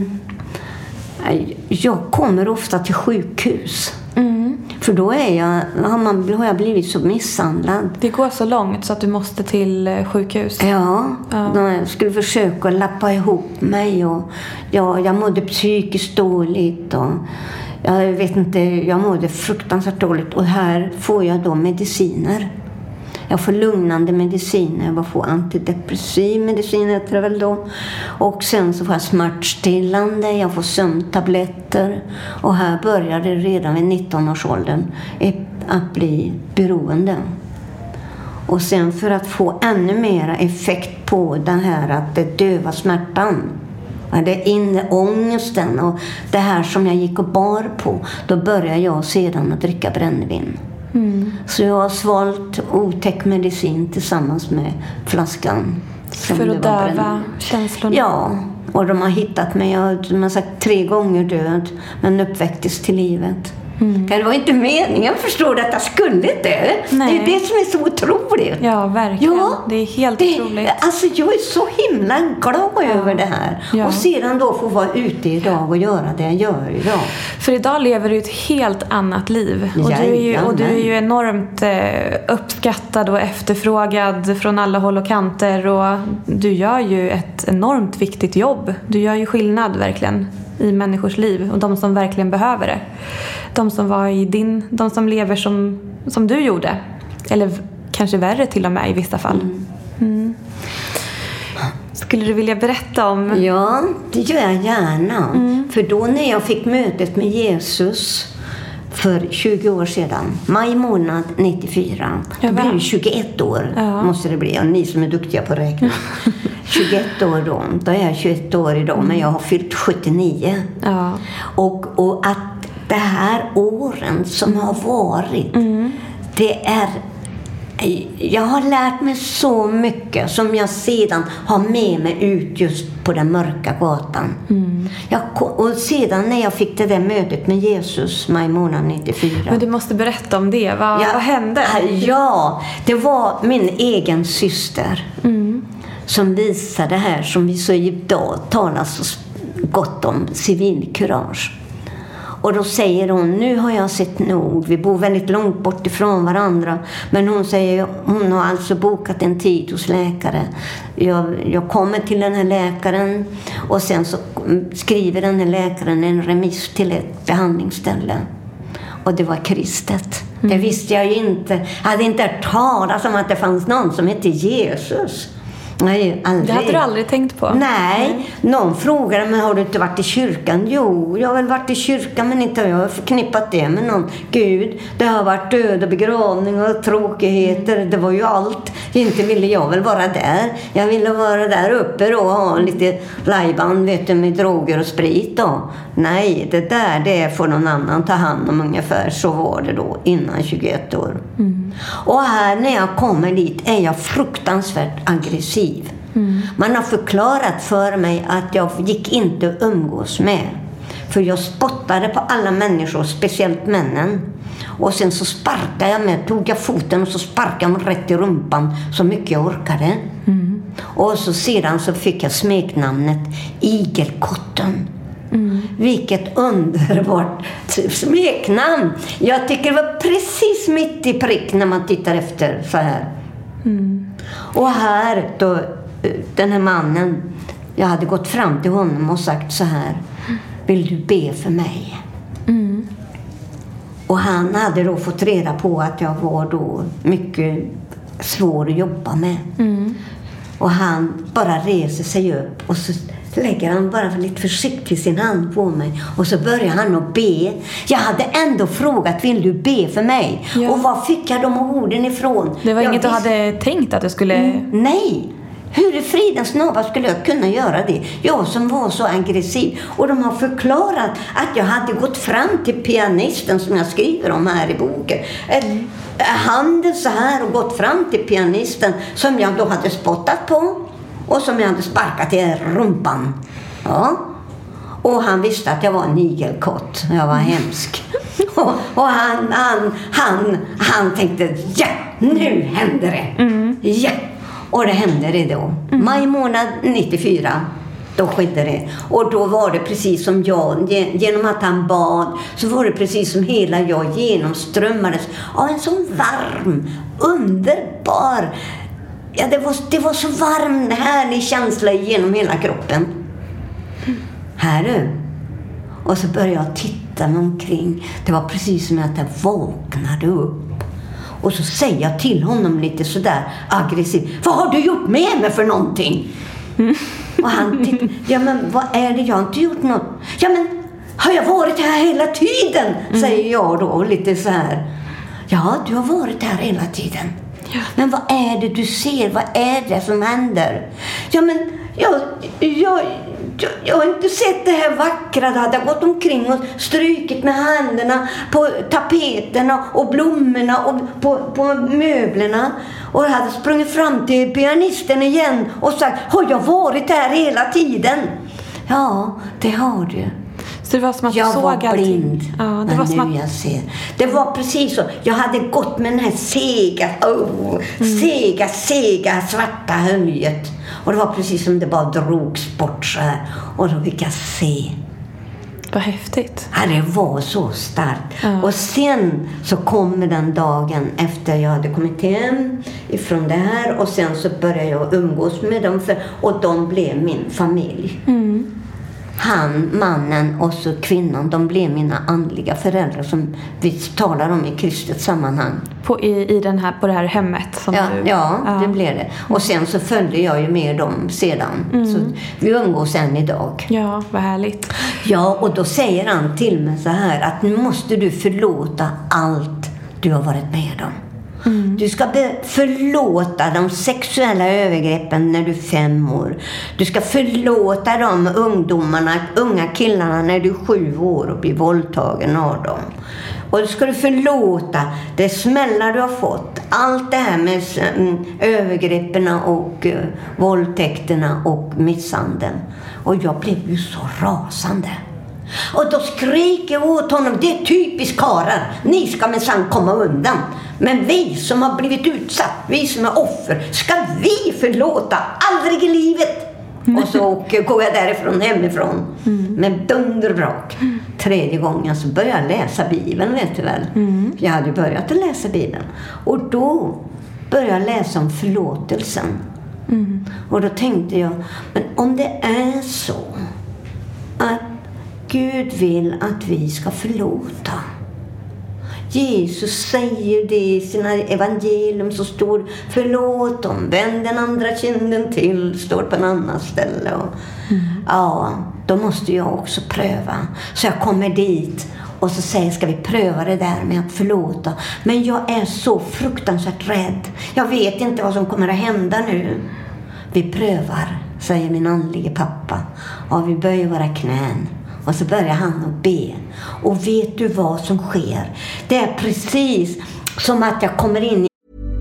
äh, jag kommer ofta till sjukhus. Mm. För då är jag, har, man, har jag blivit så misshandlad. Det går så långt så att du måste till sjukhus. Ja, ja. Jag skulle försöka lappa ihop mig. Och, ja, jag mådde psykiskt dåligt. Och, jag vet inte, jag mådde fruktansvärt dåligt. Och här får jag då mediciner. Jag får lugnande mediciner. Jag får antidepressiv mediciner heter det väl då. Och sen så får jag smärtstillande. Jag får sömntabletter. Och här börjar det redan vid nitton-årsåldern att bli beroende. Och sen för att få ännu mer effekt på den här att det döva smärtan. Det inre ångesten och det här som jag gick och bar på. Då börjar jag sedan att dricka brännvin. Mm. Så jag har svalt otäck medicin tillsammans med flaskan. För att döva känslorna? Ja, och de har hittat mig. Jag har sagt tre gånger död, men uppväcktes till livet. Mm. Det var inte meningen, förstår du, att jag skulle dö. Nej. Det är det som är så otroligt. Ja, verkligen. Ja, det är helt det, otroligt. Alltså jag är så himla glad ja. över det här. Ja. Och sedan då få vara ute idag och göra det jag gör idag. För idag lever du ett helt annat liv. Och du är ju, och du är ju enormt eh, uppskattad och efterfrågad från alla håll och kanter. Och du gör ju ett enormt viktigt jobb. Du gör ju skillnad verkligen i människors liv. Och de som verkligen behöver det. De som var i din, de som lever som, som du gjorde. Eller kanske värre till och med i vissa fall. Mm. Mm. Skulle du vilja berätta om? Ja, det gör jag gärna. Mm. För då när jag fick mötet med Jesus för tjugo år sedan, maj månad nittiofyra, då blir det tjugoett år, ja. Måste det bli. Och ni som är duktiga på att räkna. tjugoett år då, då är jag tjugoett år idag, mm. men jag har fyllt sjuttionio. Ja. Och, och att det här åren som har varit, mm. det är... Jag har lärt mig så mycket som jag sedan har med mig ut just på den mörka gatan. Mm. Jag, och sedan när jag fick det där mötet med Jesus maj månad nittiofyra. Men du måste berätta om det. Vad, ja, vad hände? Ja, det var min egen syster mm. som visade här, som vi så idag talar så gott om, civilkurage. Och då säger hon, nu har jag sett nog. Vi bor väldigt långt bort ifrån varandra. Men hon säger, hon har alltså bokat en tid hos läkare. Jag, jag kommer till den här läkaren. Och sen så skriver den här läkaren en remiss till ett behandlingsställe. Och det var kristet. Mm. Det visste jag ju inte. Jag hade inte hört talas om att det fanns någon som hette Jesus. Nej, aldrig. Det hade du aldrig tänkt på? Nej, Nej. Någon frågade mig, har du inte varit i kyrkan? Jo, jag har väl varit i kyrkan, men inte jag har förknippat det med någon Gud. Det har varit död och begravning och tråkigheter. Det var ju allt. Inte ville jag väl vara där. Jag ville vara där uppe och ha lite lajban, vet du, med droger och sprit då. Nej, det där, det får någon annan ta hand om ungefär. Så var det då innan tjugoett år. Mm. Och här när jag kommer dit är jag fruktansvärt aggressiv. Mm. Man har förklarat för mig att jag gick inte att umgås med. För jag spottade på alla människor, speciellt männen. Och sen så sparkade jag med, tog jag foten och så sparkade jag mig rätt i rumpan så mycket jag orkade. Mm. Och så sedan så fick jag smeknamnet Igelkotten. Mm. Vilket underbart smeknamn. Jag tycker det var precis mitt i prick när man tittar efter så här. Mm. Och här då, den här mannen, jag hade gått fram till honom och sagt så här: vill du be för mig? Mm. Och han hade då fått reda på att jag var då mycket svår att jobba med. Mm. Och han bara reser sig upp och så lägger han bara lite försiktigt sin hand på mig. Och så börjar han att be. Jag hade ändå frågat, vill du be för mig? Ja. Och var fick jag de orden ifrån? Det var jag inget visst... du hade tänkt att du skulle... Mm, nej. Hur i fridens nabbar skulle jag kunna göra det? Jag som var så aggressiv. Och de har förklarat att jag hade gått fram till pianisten som jag skriver om här i boken. Mm. Handen så här och gått fram till pianisten som jag då hade spottat på. Och som jag hade sparkat i rumpan. Ja. Och han visste att jag var en igelkott. Jag var hemsk. Och, och han, han, han, han tänkte, ja, nu händer det. Mm. Ja. Och det hände det då. Mm. Maj månad nittiofyra. Då skedde det. Och då var det precis som jag, genom att han bad, så var det precis som hela jag genomströmmades av en sån varm, underbar... Ja, det var, det var så varm, härlig känsla genom hela kroppen. Mm. Här du. Och så började jag titta mig omkring. Det var precis som att jag vaknade upp. Och så säger jag till honom lite sådär aggressivt: vad har du gjort med mig för någonting? Mm. Och han tittar, ja men vad är det, jag har inte gjort något. Ja men, har jag varit här hela tiden? Mm. Säger jag då lite så här. Ja, du har varit här hela tiden. Ja. Men vad är det du ser? Vad är det som händer? Ja men, jag, jag, jag, jag har inte sett det här vackra. Jag hade gått omkring och strykit med händerna på tapeterna och blommorna och på, på möblerna. Och jag hade sprungit fram till pianisten igen och sagt: har jag varit här hela tiden? Ja, det har du. Så det var som att jag såg var blind, ja, det men var som nu att... jag ser. Det var precis så. Jag hade gått med den här sega, oh, mm. sega, sega svarta höjet. Och det var precis som det bara drogs bort så här. Och då fick jag se. Vad häftigt. Ja, det var så starkt. Ja. Och sen så kom den dagen efter jag hade kommit hem ifrån det här. Och sen så började jag umgås med dem. För, och de blev min familj. Mm. Han, mannen och så kvinnan, de blev mina andliga föräldrar som vi talar om i kristet sammanhang. På, i, i den här, på det här hemmet? Som ja, du... ja, ja, det blev det. Och sen så följde jag ju med dem sedan. Mm. Så vi umgås än idag. Ja, vad härligt. Ja, och då säger han till mig så här att nu måste du förlåta allt du har varit med om. Mm. Du ska förlåta de sexuella övergreppen när du är fem år. Du ska förlåta de ungdomarna, unga killarna när du är sju år och blir våldtagen av dem. Och du ska förlåta det smällar du har fått. Allt det här med övergreppen och uh, våldtäkterna och misshandeln. Och jag blev ju så rasande. Och då skriker jag åt honom, det är typiskt karar. Ni ska minsann komma undan. Men vi som har blivit utsatt, vi som är offer, ska vi förlåta? Aldrig i livet. Mm. Och så går jag därifrån hemifrån mm. med dunderbrak. Mm. Tredje gången så började jag läsa Bibeln, vet du väl. Mm. Jag hade börjat att läsa Bibeln. Och då började jag läsa om förlåtelsen. Mm. Och då tänkte jag, men om det är så att Gud vill att vi ska förlåta. Jesus säger det i sina evangelium, så står förlåt dem, vänd den andra kinden till, står på en annan ställe. Och, mm. Ja, då måste jag också pröva. Så jag kommer dit och så säger, ska vi pröva det där med att förlåta. Men jag är så fruktansvärt rädd. Jag vet inte vad som kommer att hända nu. Vi prövar, säger min andlige pappa. Och vi böjer våra knän. Och så börjar han att be. Och vet du vad som sker? Det är precis som att jag kommer in i...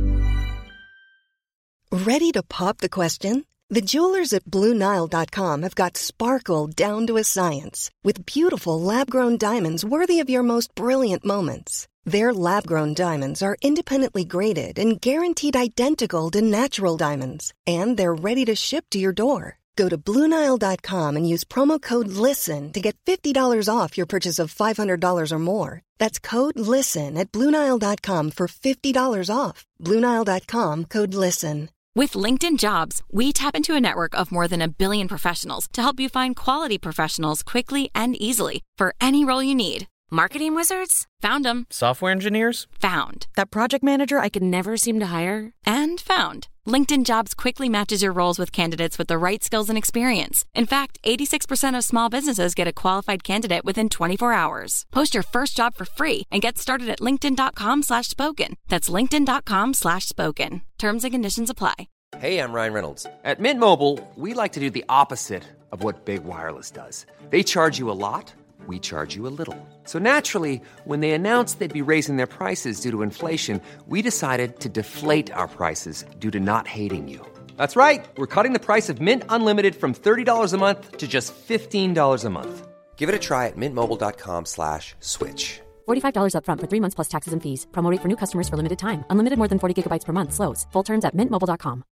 Ready to pop the question? The jewelers at Blue Nile dot com have got sparkle down to a science with beautiful lab-grown diamonds worthy of your most brilliant moments. Their lab-grown diamonds are independently graded and guaranteed identical to natural diamonds. And they're ready to ship to your door. Go to Blue Nile dot com and use promo code LISTEN to get fifty dollars off your purchase of five hundred dollars or more. That's code LISTEN at Blue Nile dot com for fifty dollars off. Blue Nile dot com, code LISTEN. With LinkedIn Jobs, we tap into a network of more than a billion professionals to help you find quality professionals quickly and easily for any role you need. Marketing wizards? Found them. Software engineers? Found. That project manager I could never seem to hire? And found. LinkedIn Jobs quickly matches your roles with candidates with the right skills and experience. In fact, eighty-six percent of small businesses get a qualified candidate within twenty-four hours. Post your first job for free and get started at linkedin.com slash spoken. That's linkedin.com slash spoken. Terms and conditions apply. Hey, I'm Ryan Reynolds. At Mint Mobile, we like to do the opposite of what Big Wireless does. They charge you a lot. We charge you a little. So naturally, when they announced they'd be raising their prices due to inflation, we decided to deflate our prices due to not hating you. That's right. We're cutting the price of Mint Unlimited from thirty dollars a month to just fifteen dollars a month. Give it a try at mintmobile.com slash switch. forty-five dollars up front for three months plus taxes and fees. Promo rate for new customers for limited time. Unlimited more than forty gigabytes per month. Slows full terms at mint mobile dot com.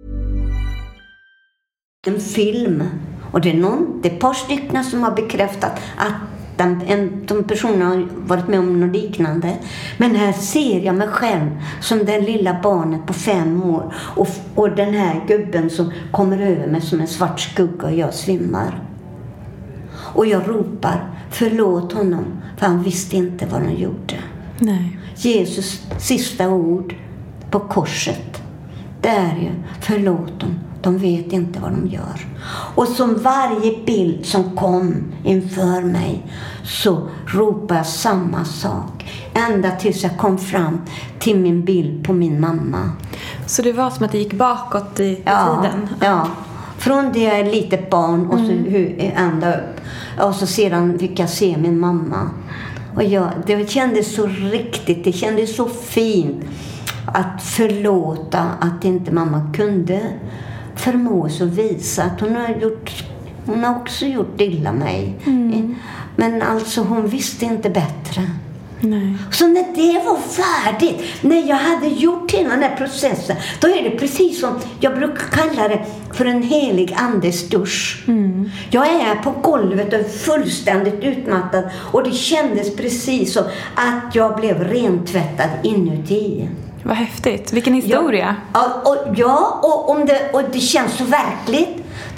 En film. Och det är någon, det är ett par stycken som har bekräftat att den, en, de personerna har varit med om något liknande. Men här ser jag mig själv som det lilla barnet på fem år. Och, och den här gubben som kommer över mig som en svart skugga och jag svimmar. Och jag ropar, förlåt honom, för han visste inte vad han gjorde. Nej. Jesus sista ord på korset, det är ju, förlåt dem. De vet inte vad de gör. Och som varje bild som kom inför mig så ropade jag samma sak. Ända tills jag kom fram till min bild på min mamma. Så det var som att det gick bakåt i ja, tiden? Ja, från det jag är litet barn och så mm. ända upp. Och så sedan fick jag se min mamma. Och jag, det kändes så riktigt, det kändes så fint att förlåta att inte mamma kunde förmås att visa att hon har gjort, hon har också gjort illa mig. Mm. Men alltså hon visste inte bättre. Nej. Så när det var färdigt, när jag hade gjort hela den här processen, då är det precis som jag brukar kalla det för en helig andes dusch. Mm. Jag är på golvet och fullständigt utmattad och det kändes precis som att jag blev rentvättad inuti. Vad häftigt. Vilken historia. Ja, och, ja och, om det, och det känns så verkligt.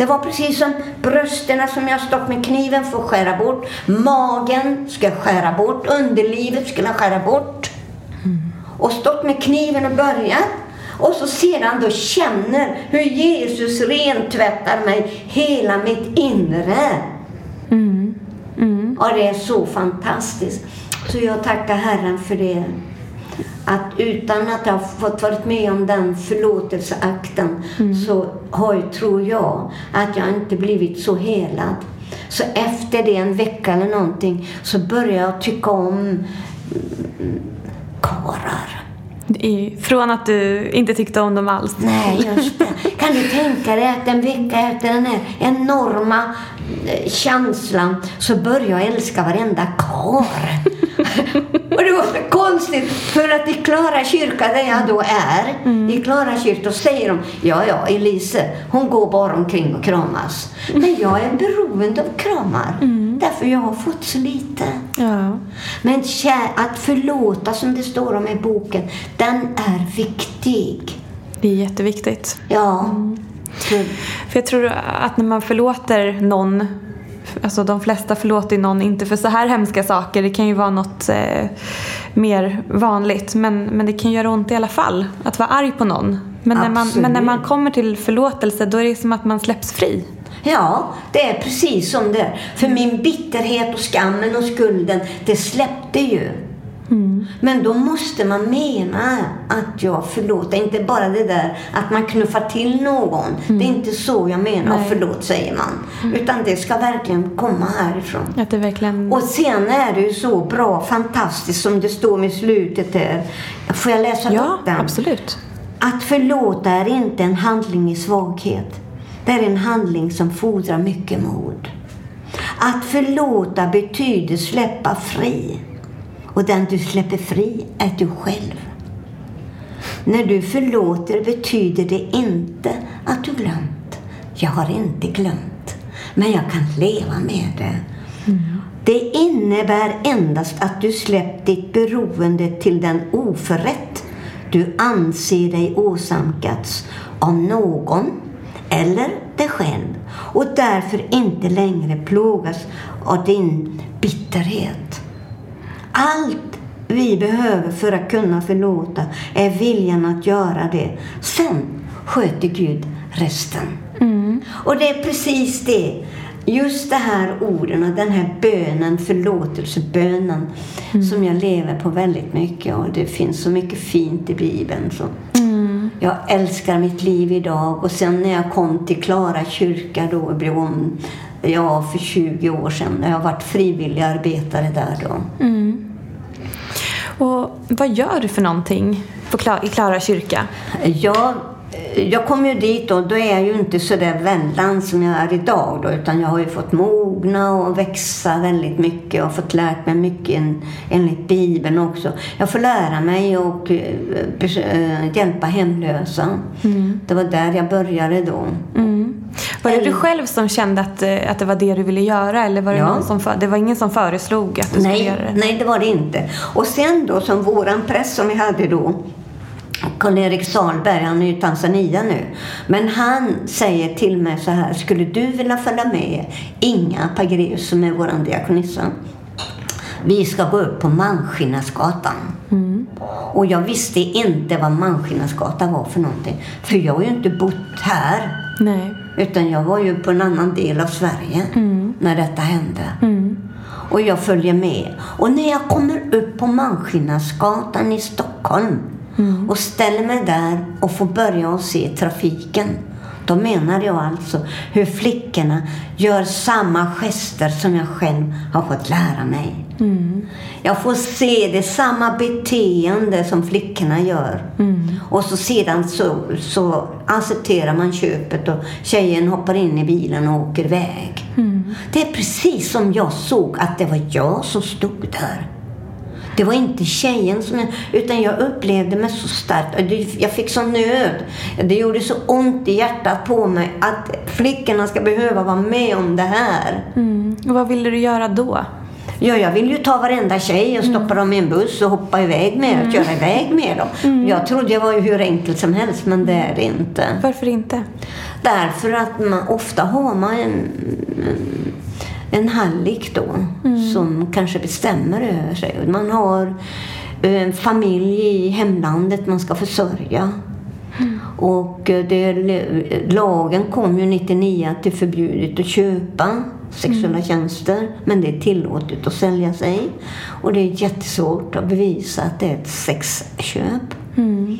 Det var precis som brösterna som jag stått med kniven för att skära bort. Magen ska jag skära bort. Underlivet skulle jag skära bort. Mm. Och stått med kniven och börjat. Och så sedan då känner hur Jesus rentvättar mig hela mitt inre. Mm. Mm. Och det är så fantastiskt. Så jag tackar Herren för det. Att utan att jag fått varit med om den förlåtelseakten mm. så har, tror jag att jag inte blivit så helad. Så efter det, en vecka eller någonting, så började jag tycka om karar. Från att du inte tyckte om dem alls. Nej, just det. Kan du tänka dig att en vecka efter den här enorma känslan så började jag älska varenda kar. Och det var så konstigt, för att i Klara kyrka där jag då är, mm. i Klara kyrka, då säger de, ja ja, Elise, hon går bara omkring och kramas. Men jag är beroende av kramar, mm. därför jag har fått så lite. Ja. Men att förlåta, som det står om i boken, den är viktig. Det är jätteviktigt. Ja. Mm. För jag tror att när man förlåter någon, alltså de flesta förlåter någon inte för så här hemska saker. Det kan ju vara något eh, mer vanligt. Men, men det kan göra ont i alla fall att vara arg på någon. Men när, man, men när man kommer till förlåtelse, då är det som att man släpps fri. Ja, det är precis som det. För min bitterhet och skammen och skulden, det släppte ju. Mm. Men då måste man mena att jag förlåter. Inte bara det där att man knuffar till någon. Mm. Det är inte så jag menar. Nej. Förlåt, säger man. Mm. Utan det ska verkligen komma härifrån. Att det verkligen... Och sen är det ju så bra, fantastiskt, som det står med slutet där. Får jag läsa ja, upp den? Ja, absolut. Att förlåta är inte en handling i svaghet. Det är en handling som fordrar mycket mod. Att förlåta betyder släppa fri. Och den du släpper fri är du själv. När du förlåter betyder det inte att du glömt. Jag har inte glömt. Men jag kan leva med det. Mm. Det innebär endast att du släppt ditt beroende till den oförrätt du anser dig åsamkats av någon eller dig själv. Och därför inte längre plågas av din bitterhet. Allt vi behöver för att kunna förlåta är viljan att göra det. Sen sköter Gud resten. Mm. Och det är precis det. Just det här orden och den här bönen, förlåtelsebönen, mm. som jag lever på väldigt mycket. Och det finns så mycket fint i Bibeln. Så. Mm. Jag älskar mitt liv idag. Och sen när jag kom till Klara kyrka då, blev om, ja, för tjugo år sedan. När jag har varit frivillig arbetare där då. Mm. Och vad gör du för någonting på Kla- i Klara kyrka? Jag, jag kom ju dit och då är jag ju inte så där vänland som jag är idag då, utan jag har ju fått mogna och växa väldigt mycket och fått lärt mig mycket en, enligt Bibeln också. Jag får lära mig och äh, hjälpa hemlösa. Mm. Det var där jag började då. Mm. Var det du själv som kände att, att det var det du ville göra? Eller var det, ja. någon som för, det var ingen som föreslog att du nej, skulle göra det? Nej, det var det inte. Och sen då, som våran präst som vi hade då, Karl-Erik Salberg, han är ju i Tanzania nu. Men han säger till mig så här: skulle du vilja följa med Inga Pagreus, som är våran diakonissa? Vi ska gå upp på Malmskillnadsgatan. Mm. Och jag visste inte vad Malmskillnadsgatan var för någonting. För jag har ju inte bott här. Nej. Utan jag var ju på en annan del av Sverige mm. när detta hände. Mm. Och jag följer med. Och när jag kommer upp på Malmskillnadsgatan i Stockholm mm. och ställer mig där och får börja att se trafiken, då menar jag alltså hur flickorna gör samma gester som jag själv har fått lära mig. Mm. Jag får se det samma beteende som flickorna gör. Mm. Och så sedan så, så accepterar man köpet och tjejen hoppar in i bilen och åker iväg. Mm. Det är precis som jag såg att det var jag som stod där. Det var inte tjejen som jag, utan jag upplevde mig så starkt. Jag fick sån nöd. Det gjorde så ont i hjärtat på mig att flickorna ska behöva vara med om det här. Mm. Och vad ville du göra då? Ja, jag vill ju ta varenda tjej och stoppa mm. dem i en buss och hoppa iväg med mm. och köra iväg med dem. Mm. Jag trodde det var ju hur enkelt som helst, men det är det inte. Varför inte? Därför att man, ofta har man en, en hallick då mm. som kanske bestämmer över sig. Man har en familj i hemlandet man ska försörja. Mm. Och det, lagen kom ju nittionio att det är förbjudet att köpa sexuella mm. tjänster, men det är tillåtet att sälja sig. Och det är jättesvårt att bevisa att det är ett sexköp. Mm.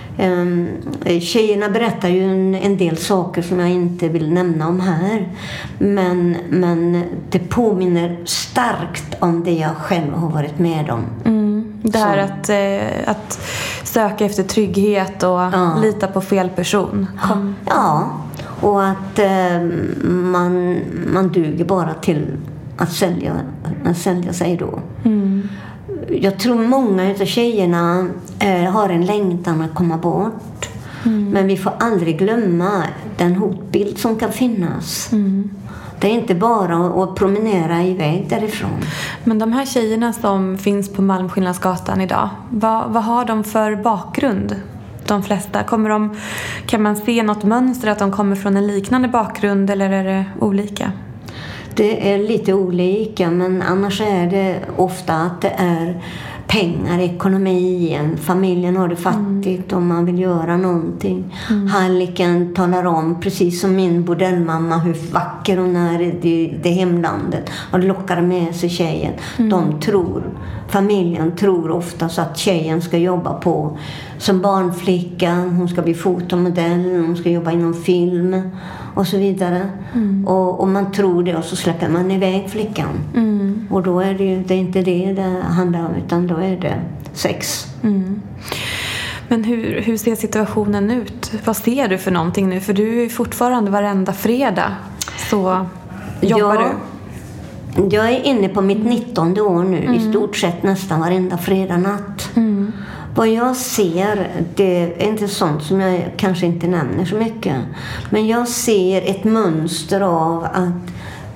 Um, tjejerna berättar ju en, en del saker som jag inte vill nämna om här, men, men det påminner starkt om det jag själv har varit med om. Mm. Det här att, eh, att söka efter trygghet och ja. lita på fel person. Kom. Ja, och att eh, man, man duger bara till att sälja, att sälja sig då. Mm. Jag tror många av tjejerna eh, har en längtan att komma bort. Mm. Men vi får aldrig glömma den hotbild som kan finnas. Mm. Det är inte bara att promenera iväg därifrån. Men de här tjejerna som finns på Malmskillnadsgatan idag, vad, vad har de för bakgrund? De flesta, kommer de, kan man se något mönster att de kommer från en liknande bakgrund, eller är det olika? Det är lite olika, men annars är det ofta att det är pengar, ekonomi, familjen har det fattigt mm. och man vill göra någonting. Mm. Halliken talar om, precis som min bordellmamma, hur vacker hon är i det, det hemlandet, och lockar med sig tjejen. Mm. De tror, familjen tror ofta så att tjejen ska jobba på som barnflicka, hon ska bli fotomodell, hon ska jobba inom film och så vidare. Mm. Och, och man tror det, och så släpper man iväg flickan. Mm. Och då är det ju det är inte det det handlar om, utan då är det sex. Mm. Men hur, hur ser situationen ut? Vad ser du för någonting nu? För du är fortfarande varenda fredag så jobbar ja, du. Jag är inne på mitt nittonde år nu, mm. i stort sett nästan varenda fredag natt. Mm. Vad jag ser, det är inte sånt som jag kanske inte nämner så mycket. Men jag ser ett mönster av att,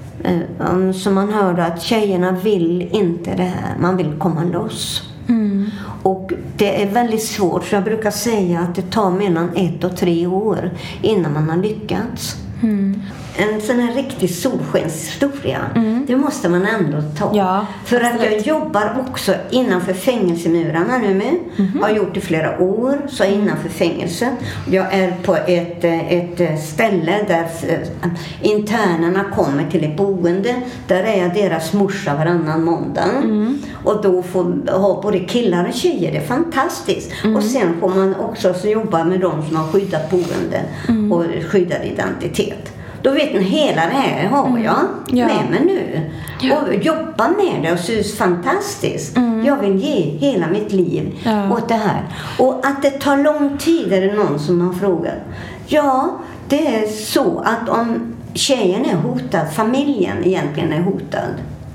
eh, som man hörde, att tjejerna vill inte det här. Man vill komma loss. Mm. Och det är väldigt svårt, så jag brukar säga att det tar mellan ett och tre år innan man har lyckats. Mm. En sån här riktig solskenshistoria, mm. det måste man ändå ta. Ja, för att jag jobbar också innanför fängelsemurarna nu med. Mm-hmm. Har gjort det flera år, så innanför fängelset. Jag är på ett, ett ställe där internerna kommer till ett boende. Där är jag deras morsa varannan måndag. Mm. Och då får ha både killar och tjejer, det är fantastiskt. Mm. Och sen får man också så jobba med de som har skyddat boende mm. och skyddad identitet. Då vet ni, hela det här har jag mm. ja. med mig nu. Ja. Och jobba med det och syns fantastiskt. Mm. Jag vill ge hela mitt liv ja. åt det här. Och att det tar lång tid, är det någon som har frågat. Ja, det är så att om tjejen är hotad, familjen egentligen är hotad.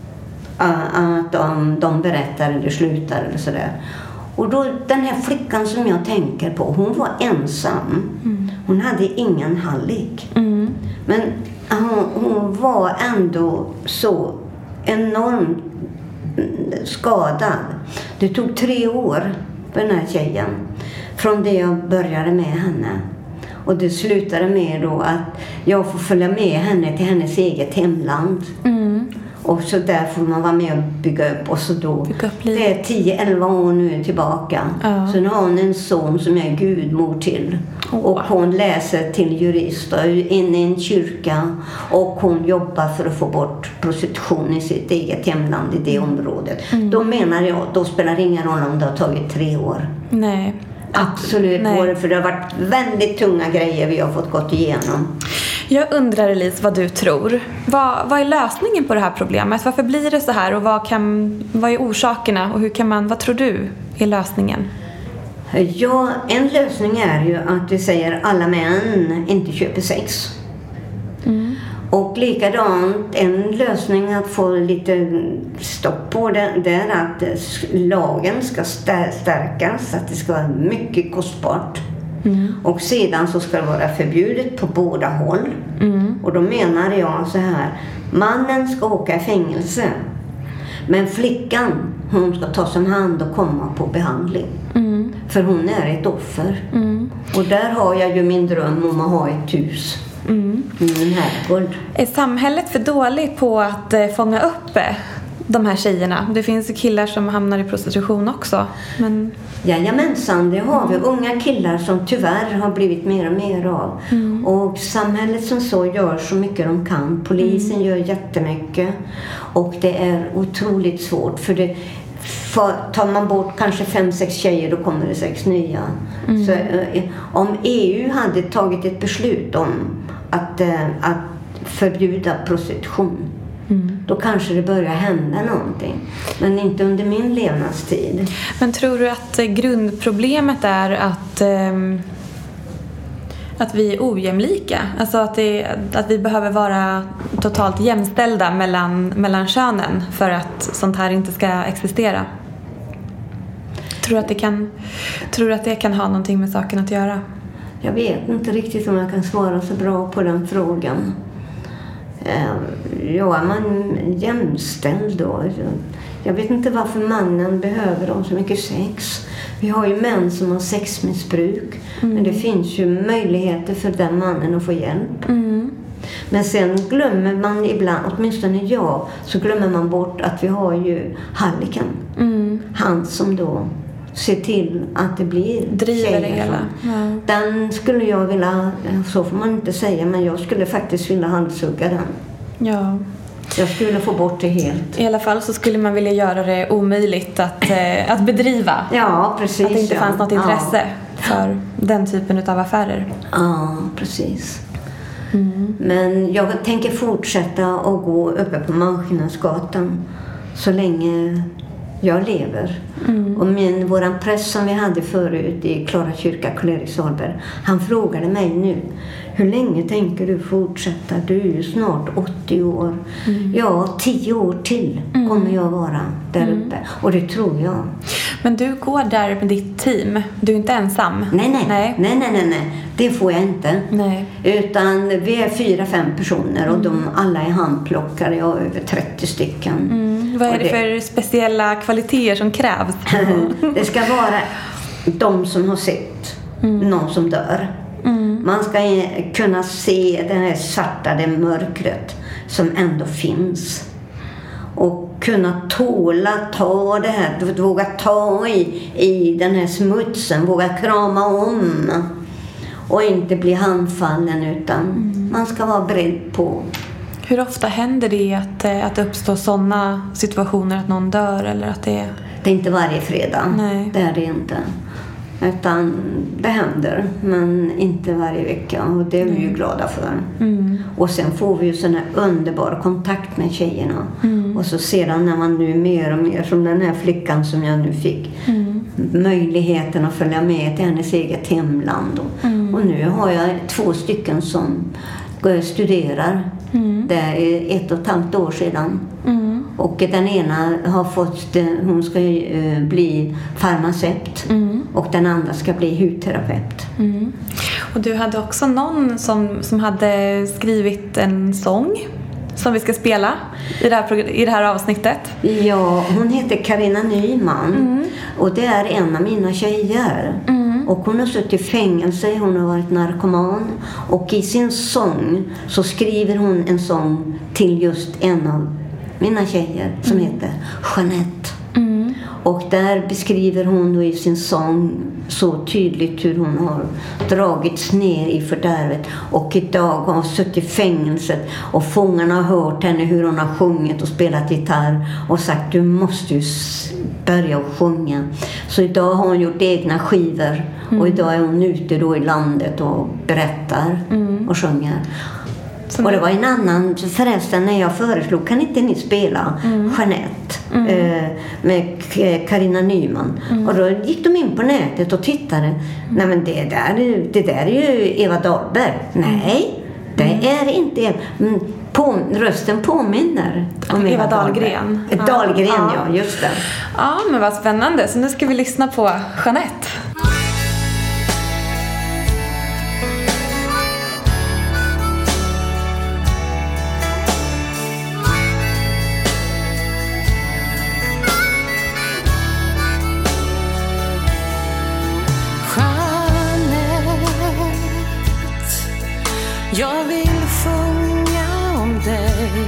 Att om de berättar eller slutar eller sådär. Och då, den här flickan som jag tänker på, hon var ensam. Mm. Hon hade ingen hallick. Mm. Men hon, hon var ändå så enormt skadad. Det tog tre år för den här tjejen. Från det jag började med henne. Och det slutade med då att jag får följa med henne till hennes eget hemland. Mm. Och så där får man vara med och bygga upp. Och så då, det är tio elva år nu tillbaka. Ja. Så nu har hon en son som är gudmor till. Oh. Och hon läser till jurist och är inne i en kyrka. Och hon jobbar för att få bort prostitution i sitt eget hemland i det området. Mm. Då menar jag, då spelar det ingen roll om det har tagit tre år. Nej. Absolut, Nej. För det har varit väldigt tunga grejer vi har fått gått igenom. Jag undrar, Elise, vad du tror. Vad, vad är lösningen på det här problemet? Varför blir det så här? Och vad, kan, vad är orsakerna? Och hur kan man, vad tror du är lösningen? Ja, en lösning är ju att vi säger alla män inte köper sex. Mm. Och likadant, en lösning att få lite stopp på det, det är att lagen ska stärkas, att det ska vara mycket kostbart. Mm. Och sedan så ska det vara förbjudet på båda håll. Mm. Och då menar jag så här, mannen ska åka i fängelse. Men flickan, hon ska tas om hand och komma på behandling. Mm. För hon är ett offer. Mm. Och där har jag ju min dröm om att ha ett hus. Mm. Min herrgård. Är samhället för dåligt på att eh, fånga upp eh, de här tjejerna? Det finns killar som hamnar i prostitution också. Men... Jajamensan, det har vi. Unga killar som tyvärr har blivit mer och mer av. Mm. Och samhället som så gör så mycket de kan. Polisen mm. gör jättemycket. Och det är otroligt svårt. För det, för, tar man bort kanske fem, sex tjejer, då kommer det sex nya. Mm. Så eh, om E U hade tagit ett beslut om att, eh, att förbjuda prostitution, mm. då kanske det börjar hända någonting. Men inte under min levnadstid. Men tror du att grundproblemet är att, um, att vi är ojämlika? Alltså att, det, att vi behöver vara totalt jämställda mellan, mellan könen för att sånt här inte ska existera? Tror du att det kan, tror du att det kan ha någonting med saken att göra? Jag vet inte riktigt om jag kan svara så bra på den frågan. Ja, är man jämställd då? Jag vet inte varför mannen behöver ha så mycket sex. Vi har ju män som har sexmissbruk. Mm. Men det finns ju möjligheter för den mannen att få hjälp. Mm. Men sen glömmer man ibland, åtminstone jag, så glömmer man bort att vi har ju halliken. Mm. Han som då ser till att det blir driver det hela. Ja. Den skulle jag vilja, så får man inte säga, men jag skulle faktiskt vilja halshugga den. Ja. Jag skulle få bort det helt. I alla fall så skulle man vilja göra det omöjligt att, eh, att bedriva. Ja, precis. Att det inte ja. fanns något intresse ja. för den typen av affärer. Ja, precis. Mm. Men jag tänker fortsätta att gå uppe på Malmskillnadsgatan så länge jag lever. Mm. Och min, våran präst som vi hade förut i Klara kyrka, Karl-Erik Salberg, han frågade mig nu: hur länge tänker du fortsätta? Du är ju snart åttio år. Mm. Ja, tio år till mm. kommer jag vara där uppe. Mm. Och det tror jag. Men du går där med ditt team. Du är inte ensam. Nej, nej. Nej, nej, nej, nej. nej. Det får jag inte. Nej. Utan vi är fyra, fem personer och mm. de alla är handplockare. Jag har över trettio stycken. Mm. Vad är det, det för speciella kvaliteter som krävs? Det ska vara de som har sett mm. någon som dör. Mm. Man ska kunna se det här svarta, det mörkret som ändå finns. Och kunna tåla, ta det här, våga ta i, i den här smutsen, våga krama om. Och inte bli handfallen, utan mm. man ska vara beredd på. Hur ofta händer det att, att uppstå sådana situationer, att någon dör eller att det är... Det är inte varje fredag. Nej. Det är det inte. Utan det händer, men inte varje vecka. Och det är vi mm. ju glada för. Mm. Och sen får vi ju sån här underbar kontakt med tjejerna. Mm. Och så sedan när man nu mer och mer, som den här flickan som jag nu fick, mm. möjligheten att följa med till hennes eget hemland. Mm. Och nu har jag två stycken som studerar. Mm. Det är ett och ett halvt år sedan. Mm. Och den ena har fått, hon ska bli farmaceut. Mm. Och den andra ska bli hudterapeut. Mm. Och du hade också någon som, som hade skrivit en sång som vi ska spela i det här, i det här avsnittet. Ja, hon heter Carina Nyman. Mm. Och det är en av mina tjejer. Mm. Och hon har suttit i fängelse, hon har varit narkoman. Och i sin sång så skriver hon en sång till just en av mina tjejer som mm. heter Jeanette. Mm. Och där beskriver hon då i sin sång så tydligt hur hon har dragits ner i fördärvet. Och idag har hon suttit i fängelset och fångarna har hört henne hur hon har sjungit och spelat gitarr och sagt: du måste ju börja och sjunga. Så idag har hon gjort egna skivor mm. och idag är hon ute då i landet och berättar mm. och sjunger. Så och det var en annan, förresten, när jag föreslog, kan inte ni spela mm. Jeanette mm. eh, med Carina Nyman. Mm. Och då gick de in på nätet och tittade. Mm. Nej, men det där, det där är ju Eva Dahlberg. Mm. Nej, det mm. är inte Eva. På, rösten påminner om Eva, Eva Dahlgren. Dahlgren, Dahlgren ja. ja, just det. Ja, men vad spännande. Så nu ska vi lyssna på Jeanette.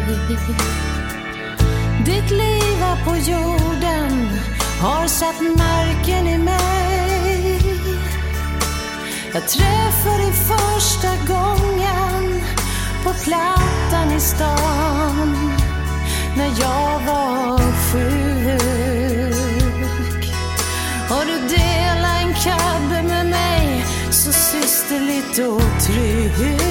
Ditt liv här på jorden har satt märken i mig. Jag träffade dig första gången på Plattan i stan när jag var sjuk. Och du delade en cab med mig så systerligt och tryggt.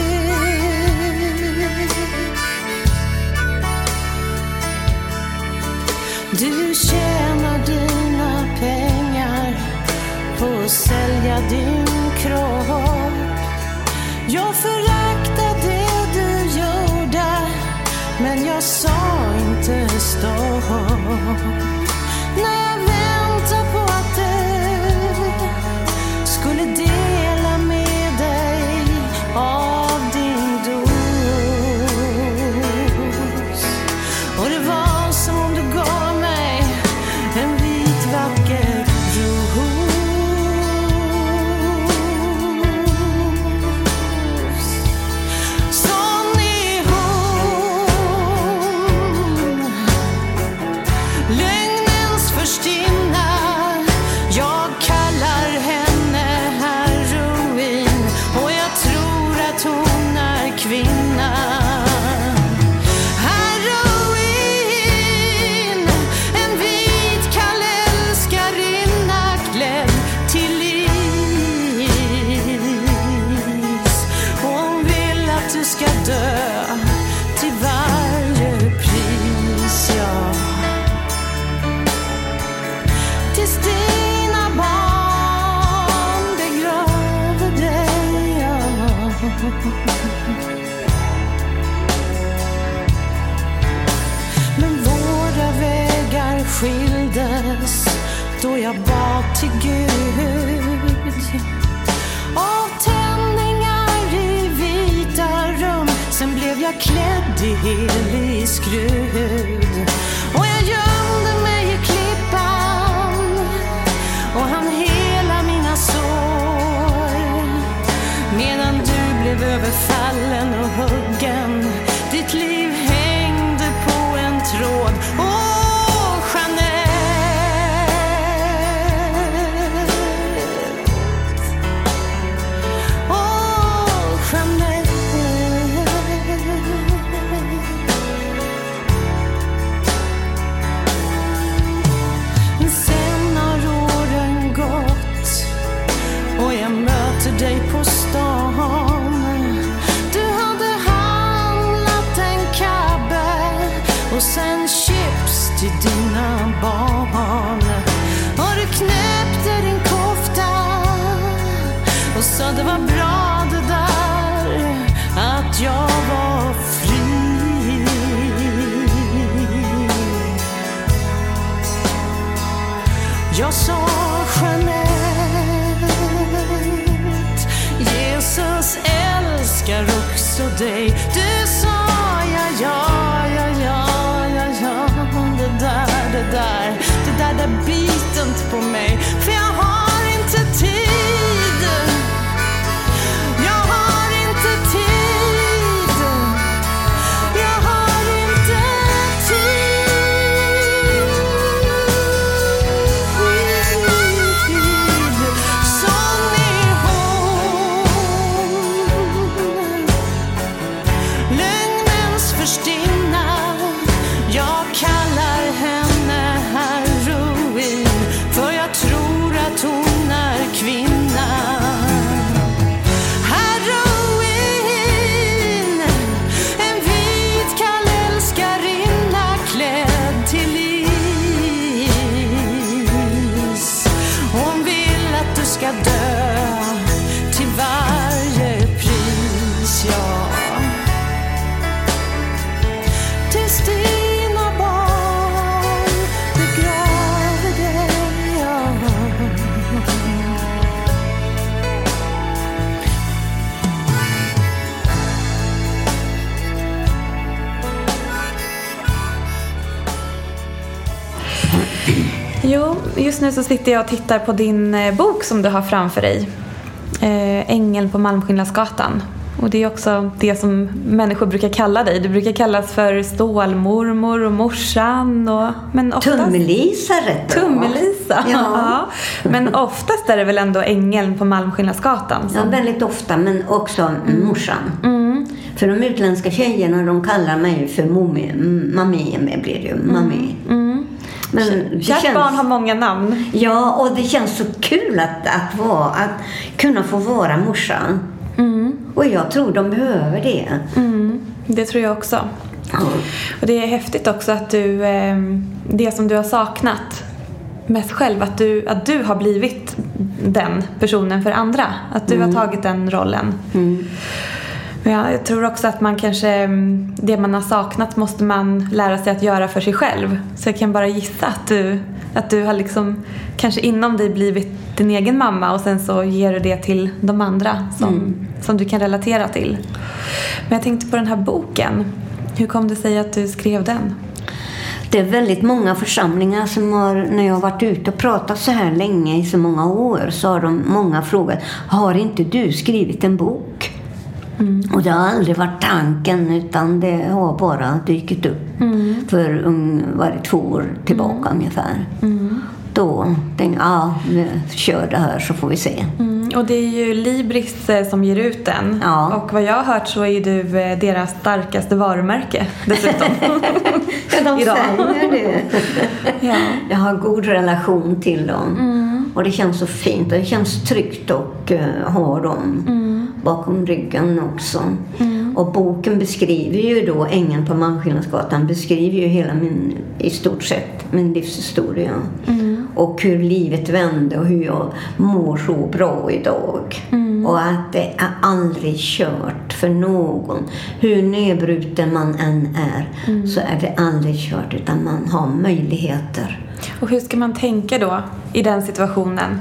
Du tjänar dina pengar på att sälja din kropp. Jag föraktar det du gjorde, men jag sa inte stopp. När jag väntar på att du skulle dela med dig av din dos. Och det var som om du gav mig en vit vacker ros. Sån är hon, lögnens förstinna. Jag kallar henne heroin, och jag tror att hon är kvinna. Heroin, en vit kall älskarinna klädd till is. Hon vill att du ska dö till varje pris, ja. Tills dina barn begraver dig, ja. Men våra vägar skildes då jag bad till Gud. Av tändningar i vita rum, sen blev jag klädd i helig skrud. Och jag gömde mig i klippan och han hela mina sår, medan du blev överfallen och huggen. Ditt liv hängde på en tråd. Åh, Jeanette, åh, Jeanette. Men sen har åren gått och jag möter dig på stan. Du hade handlat en kabbe och sen chips till dina barn. Och du knäppte din kofta och sa det var bra det där, att jag var fri. Jag sa, Jeanette, Jesus älskar också dig. Du sa, ja, ja, ja, ja, ja, ja. Det där, det där, det där, där biter inte på mig. För jag har inte tid. Jag har inte tid. Jag har inte tid. Sån är hon, lögnens förstinna. Jag kallar henne heroin, för jag tror att hon är kvinna. Heroin, en vit kall älskarinna klädd till is. Hon vill att du ska dö till varje pris, ja. Tills dina barn begraver dig, ja. Jo, just nu så sitter jag och tittar på din eh, bok som du har framför dig. Eh, Ängeln på Malmskillnadsgatan. Och det är också det som människor brukar kalla dig. Du brukar kallas för stålmormor och morsan. Och, men oftast, Tummelisa rätt. Tummelisa, ja. Ja. Men oftast är det väl ändå ängeln på Malmskillnadsgatan. Som... Ja, väldigt ofta, men också mm. morsan. Mm. För de utländska tjejerna, de kallar mig för mommi. Mami med blir det ju, mami. Mm. Men kärt känns... barn har många namn. Ja, och det känns så kul att, att, vara, att kunna få vara morsan. Mm. Och jag tror de behöver det. Mm. Det tror jag också. Mm. Och det är häftigt också att du, eh, det som du har saknat mest själv, att du, att du har blivit den personen för andra. Att du mm. har tagit den rollen. Mm. Men jag tror också att man kanske, det man har saknat måste man lära sig att göra för sig själv. Så jag kan bara gissa att du, att du har liksom kanske inom dig blivit din egen mamma, och sen så ger du det till de andra som, mm. som du kan relatera till. Men jag tänkte på den här boken. Hur kom det sig att du skrev den? Det är väldigt många församlingar som har, när jag har varit ute och pratat så här länge i så många år, så har de många frågat, har inte du skrivit en bok? Mm. Och det har aldrig varit tanken, utan det har bara dykt upp mm. för um, var det två år tillbaka mm. ungefär. Mm. Då tänkte jag, ja, vi kör det här så får vi se. Mm. Och det är ju Libris som ger ut den. Ja. Och vad jag har hört så är du deras starkaste varumärke dessutom. Ja, de säger det. Ja. Jag har god relation till dem. Mm. Och det känns så fint. Och det känns tryggt att uh, ha dem mm. bakom ryggen också. Mm. Och boken beskriver ju då, Ängeln på Malmskillnadsgatan beskriver ju hela min, i stort sett, min livshistoria. Mm. Och hur livet vände och hur jag mår så bra idag. Mm. Och att det är aldrig kört för någon. Hur nedbruten man än är mm. så är det aldrig kört, utan man har möjligheter. Och hur ska man tänka då i den situationen?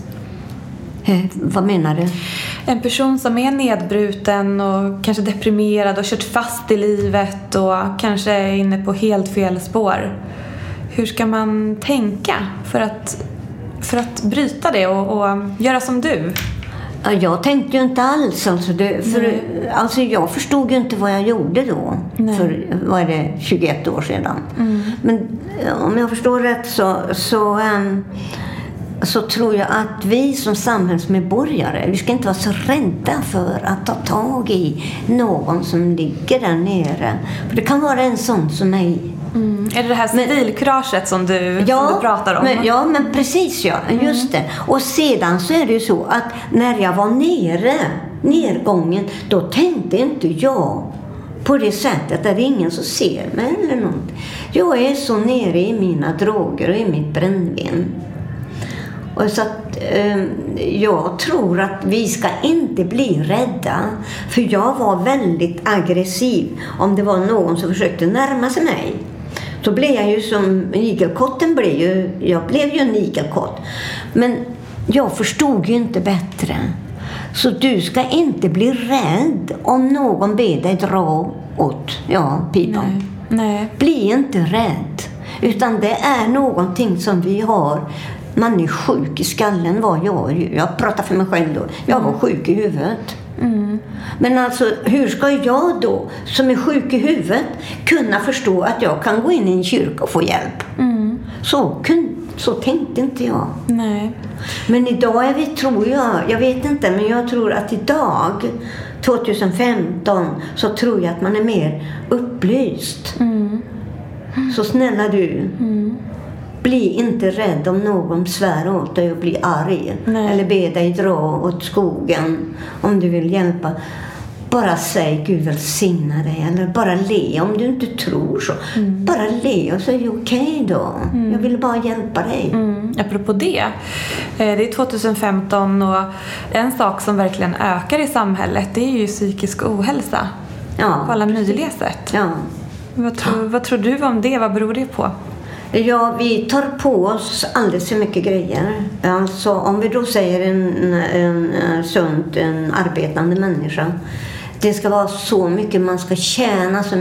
Eh, vad menar du? En person som är nedbruten och kanske deprimerad och kört fast i livet och kanske är inne på helt fel spår. Hur ska man tänka för att, för att bryta det och, och göra som du? Ja, jag tänkte ju inte alls. Alltså, det, för, alltså jag förstod ju inte vad jag gjorde då. Nej. För vad är det, tjugoett år sedan. Mm. Men om jag förstår rätt så... så um, så tror jag att vi som samhällsmedborgare, vi ska inte vara så rädda för att ta tag i någon som ligger där nere. För det kan vara en sån som mig. Mm. Är det det här civilkuraget som du, ja, som du pratar om? Men, ja, men precis ja, just mm. det. Och sedan så är det ju så att när jag var nere, nedgången, då tänkte inte jag på det sättet att det är ingen som ser mig eller något. Jag är så nere i mina droger och i mitt brännvin. Och så att eh, jag tror att vi ska inte bli rädda. För jag var väldigt aggressiv. Om det var någon som försökte närma sig mig, så blev jag ju som igelkotten blev ju. Jag blev ju en igelkott. Men jag förstod ju inte bättre. Så du ska inte bli rädd om någon ber dig dra åt ja, pipan. Nej. Nej. Bli inte rädd. Utan det är någonting som vi har. Man är sjuk i skallen var jag. Jag pratar för mig själv då. Jag var sjuk i huvudet. Mm. Men alltså, hur ska jag då, som är sjuk i huvudet, kunna förstå att jag kan gå in i en kyrka och få hjälp? Mm. Så, så tänkte inte jag. Nej. Men idag är vi, tror jag, jag vet inte, men jag tror att idag, tjugohundrafemton, så tror jag att man är mer upplyst. Mm. Så snälla du, mm. bli inte rädd om någon svär åt dig och blir arg. Nej. Eller be dig dra åt skogen om du vill hjälpa. Bara säg Gud välsigna dig. Eller bara le om du inte tror så. Mm. Bara le och säg okej okay då. Mm. Jag vill bara hjälpa dig. Mm. Apropå det. Det är tjugohundrafemton och en sak som verkligen ökar i samhället, det är ju psykisk ohälsa. Ja. På alla möjliga sätt. Ja. Vad tror, vad tror du om det? Vad beror det på? Ja, vi tar på oss alldeles för mycket grejer. Alltså om vi då säger en, en, en sund, en arbetande människa. Det ska vara så mycket, man ska tjäna så mycket.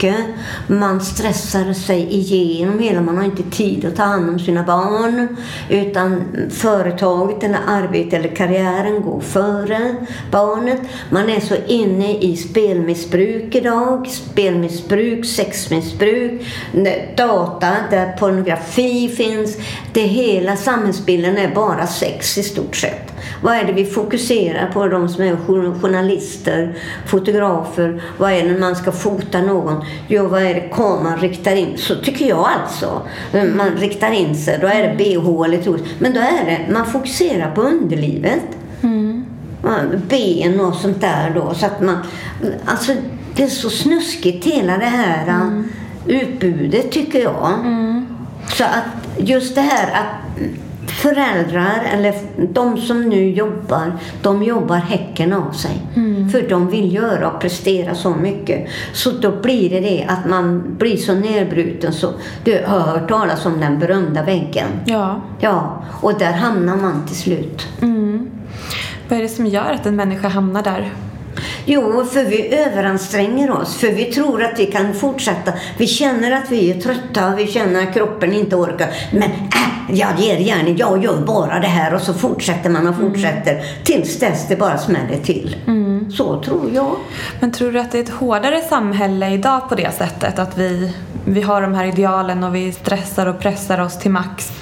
mycket. Man stressar sig igenom hela. Man har inte tid att ta hand om sina barn. Utan företaget eller arbetet eller karriären går före barnet. Man är så inne i spelmissbruk idag. Spelmissbruk, sexmissbruk, data där pornografi finns. Det hela samhällsbilden är bara sex i stort sett. Vad är det vi fokuserar på? De som är journalister, fotografer. Vad är det när man ska fota någon? Jo, vad är det kameran riktar in? Så tycker jag alltså. Man riktar in sig, då är det B H eller tros. Men då är det, man fokuserar på underlivet. Mm. Ben och sånt där då. Så att man, alltså det är så snuskigt hela det här mm. utbudet tycker jag. Mm. Så att just det här att föräldrar eller de som nu jobbar, de jobbar häcken av sig. Mm. För de vill göra och prestera så mycket. Så då blir det det att man blir så nedbruten så du har hört talas om den berömda väggen. Ja. Ja, och där hamnar man till slut. Mm. Vad är det som gör att en människa hamnar där? Jo, för vi överanstränger oss. För vi tror att vi kan fortsätta. Vi känner att vi är trötta. Vi känner att kroppen inte orkar. Men äh, jag ger gärna, jag gör bara det här. Och så fortsätter man och fortsätter. Mm. Tills dess det bara smäller till. Mm. Så tror jag. Men tror du att det är ett hårdare samhälle idag på det sättet? Att vi, vi har de här idealen och vi stressar och pressar oss till max?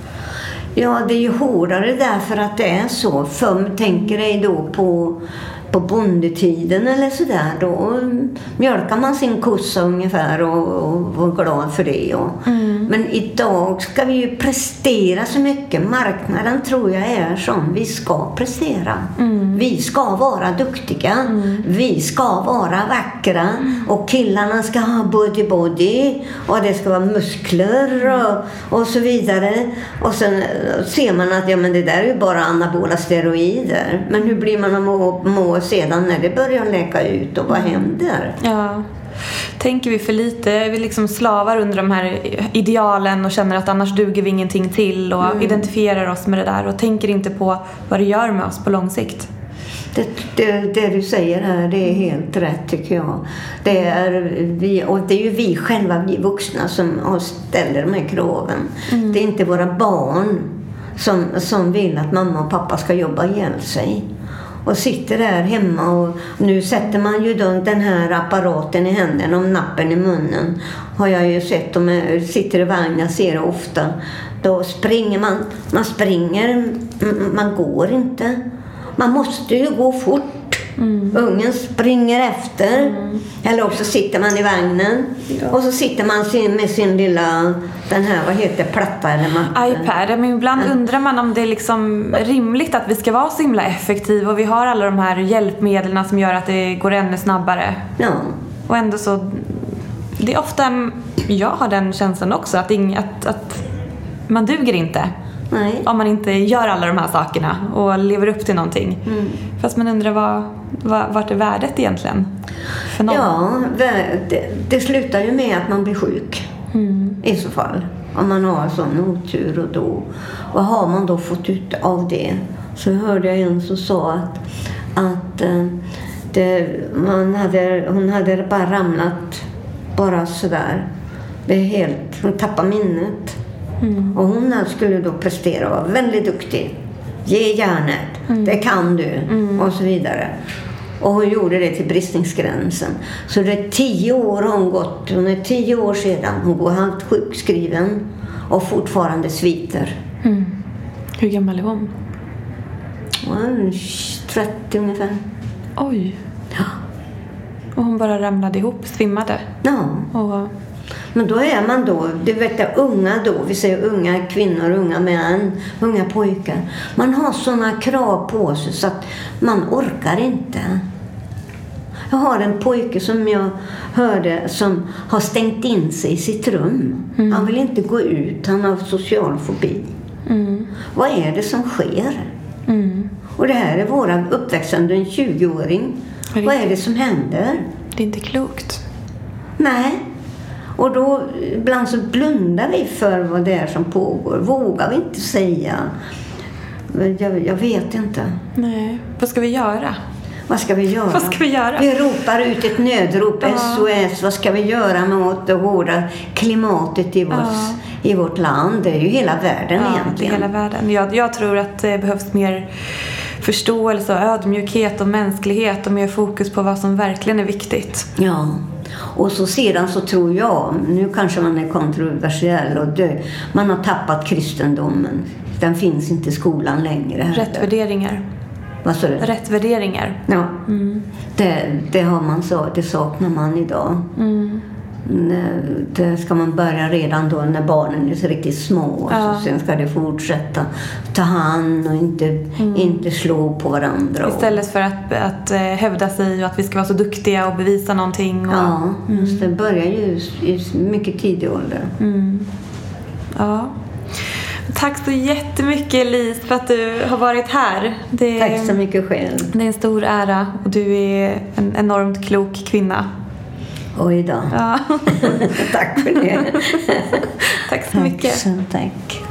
Ja, det är ju hårdare därför att det är så. För tänker dig då på... på bondetiden eller sådär, då mjölkar man sin kossa ungefär och, och var glad för det. Och. Mm. Men idag ska vi ju prestera så mycket. Marknaden tror jag är som vi ska prestera. Mm. Vi ska vara duktiga. Mm. Vi ska vara vackra. Mm. Och killarna ska ha body body. Och det ska vara muskler och, och så vidare. Och sen ser man att ja, men det där är ju bara anabola steroider. Men hur blir man att må, må sedan när det börjar läka ut och vad händer? Ja. Tänker vi för lite, vi liksom slavar under de här idealen och känner att annars duger vi ingenting till och mm. identifierar oss med det där och tänker inte på vad det gör med oss på lång sikt. Det, det, det du säger här, det är helt rätt tycker jag. Det är, vi, och det är ju vi själva, vi vuxna som ställer de här kraven. Mm. Det är inte våra barn som, som vill att mamma och pappa ska jobba ihjäl sig. Och sitter där hemma och nu sätter man ju då den här apparaten i händerna och nappen i munnen. Har jag ju sett, de sitter i vagn, jag ser det ofta. Då springer man, man springer, man går inte. Man måste ju gå fort. Mm. Ungen springer efter. Mm. Eller också sitter man i vagnen. Ja. Och så sitter man med sin lilla, den här, vad heter platta eller matte? iPad. Men ibland ja. undrar man om det är liksom rimligt att vi ska vara så himla effektiva. Och vi har alla de här hjälpmedlen som gör att det går ännu snabbare. Ja. Och ändå så, det är ofta, jag har den känslan också, att, ing, att, att man duger inte. Nej. Om man inte gör alla de här sakerna och lever upp till någonting. Mm. Fast man undrar vad, vad, vart är värdet egentligen för någon? Ja, det, det slutar ju med att man blir sjuk. Mm. I så fall. Om man har sån otur och då. Vad har man då fått ut av det? Så hörde jag en som sa att, att det, man hade, hon hade bara ramlat bara sådär. Det är helt, hon tappade minnet. Mm. Och hon skulle då prestera och vara väldigt duktig. Ge järnet, mm. det kan du mm. och så vidare. Och hon gjorde det till bristningsgränsen. Så det är tio år hon gått. Hon är tio år sedan. Hon går halvt sjukskriven och fortfarande sviter. Mm. Hur gammal är hon? trettio ungefär. Oj. Ja. Och hon bara ramlade ihop, svimmade. Ja. Och... Men då är man då, du vet det, unga då, vi säger unga kvinnor, unga män, unga pojkar. Man har såna krav på sig så att man orkar inte. Jag har en pojke som jag hörde som har stängt in sig i sitt rum. Mm. Han vill inte gå ut, han har social fobi. Mm. Vad är det som sker? Mm. Och det här är våra uppväxande en tjugo-åring. Är Vad är det som händer? Det är inte klokt. Nej. Och då ibland så blundar vi för vad det är som pågår. Vågar vi inte säga. Jag, jag vet inte. Nej. Vad ska vi göra? Vad ska vi göra? Vad ska vi göra? Vi ropar ut ett nödrop, Ja. S O S. Vad ska vi göra med det hårda klimatet i, vårt, Ja. i vårt land? Det är ju hela världen Ja, egentligen. hela världen. Jag, jag tror att det behövs mer förståelse och ödmjukhet och mänsklighet och mer fokus på vad som verkligen är viktigt. Ja, och så sedan så tror jag, nu kanske man är kontroversiell och dö, man har tappat kristendomen. Den finns inte i skolan längre. Heller. Rätt värderingar. Vad sa du? Rätt värderingar. Ja, Mm. det, det har man så, det saknar man idag. Mm. Det ska man börja redan då när barnen är så riktigt små. Ja. Så sen ska det fortsätta ta hand och inte, Mm. inte slå på varandra. Istället för att, att eh, hävda sig och att vi ska vara så duktiga och bevisa någonting. Och, Ja, just det börjar ju i mycket tidig ålder. Mm. Ja. Tack så jättemycket Elise för att du har varit här. Det, Tack så mycket själv. Det är en stor ära och du är en enormt klok kvinna. Oj då. Ja. Tack för det. Tack så mycket. Tack så, tack.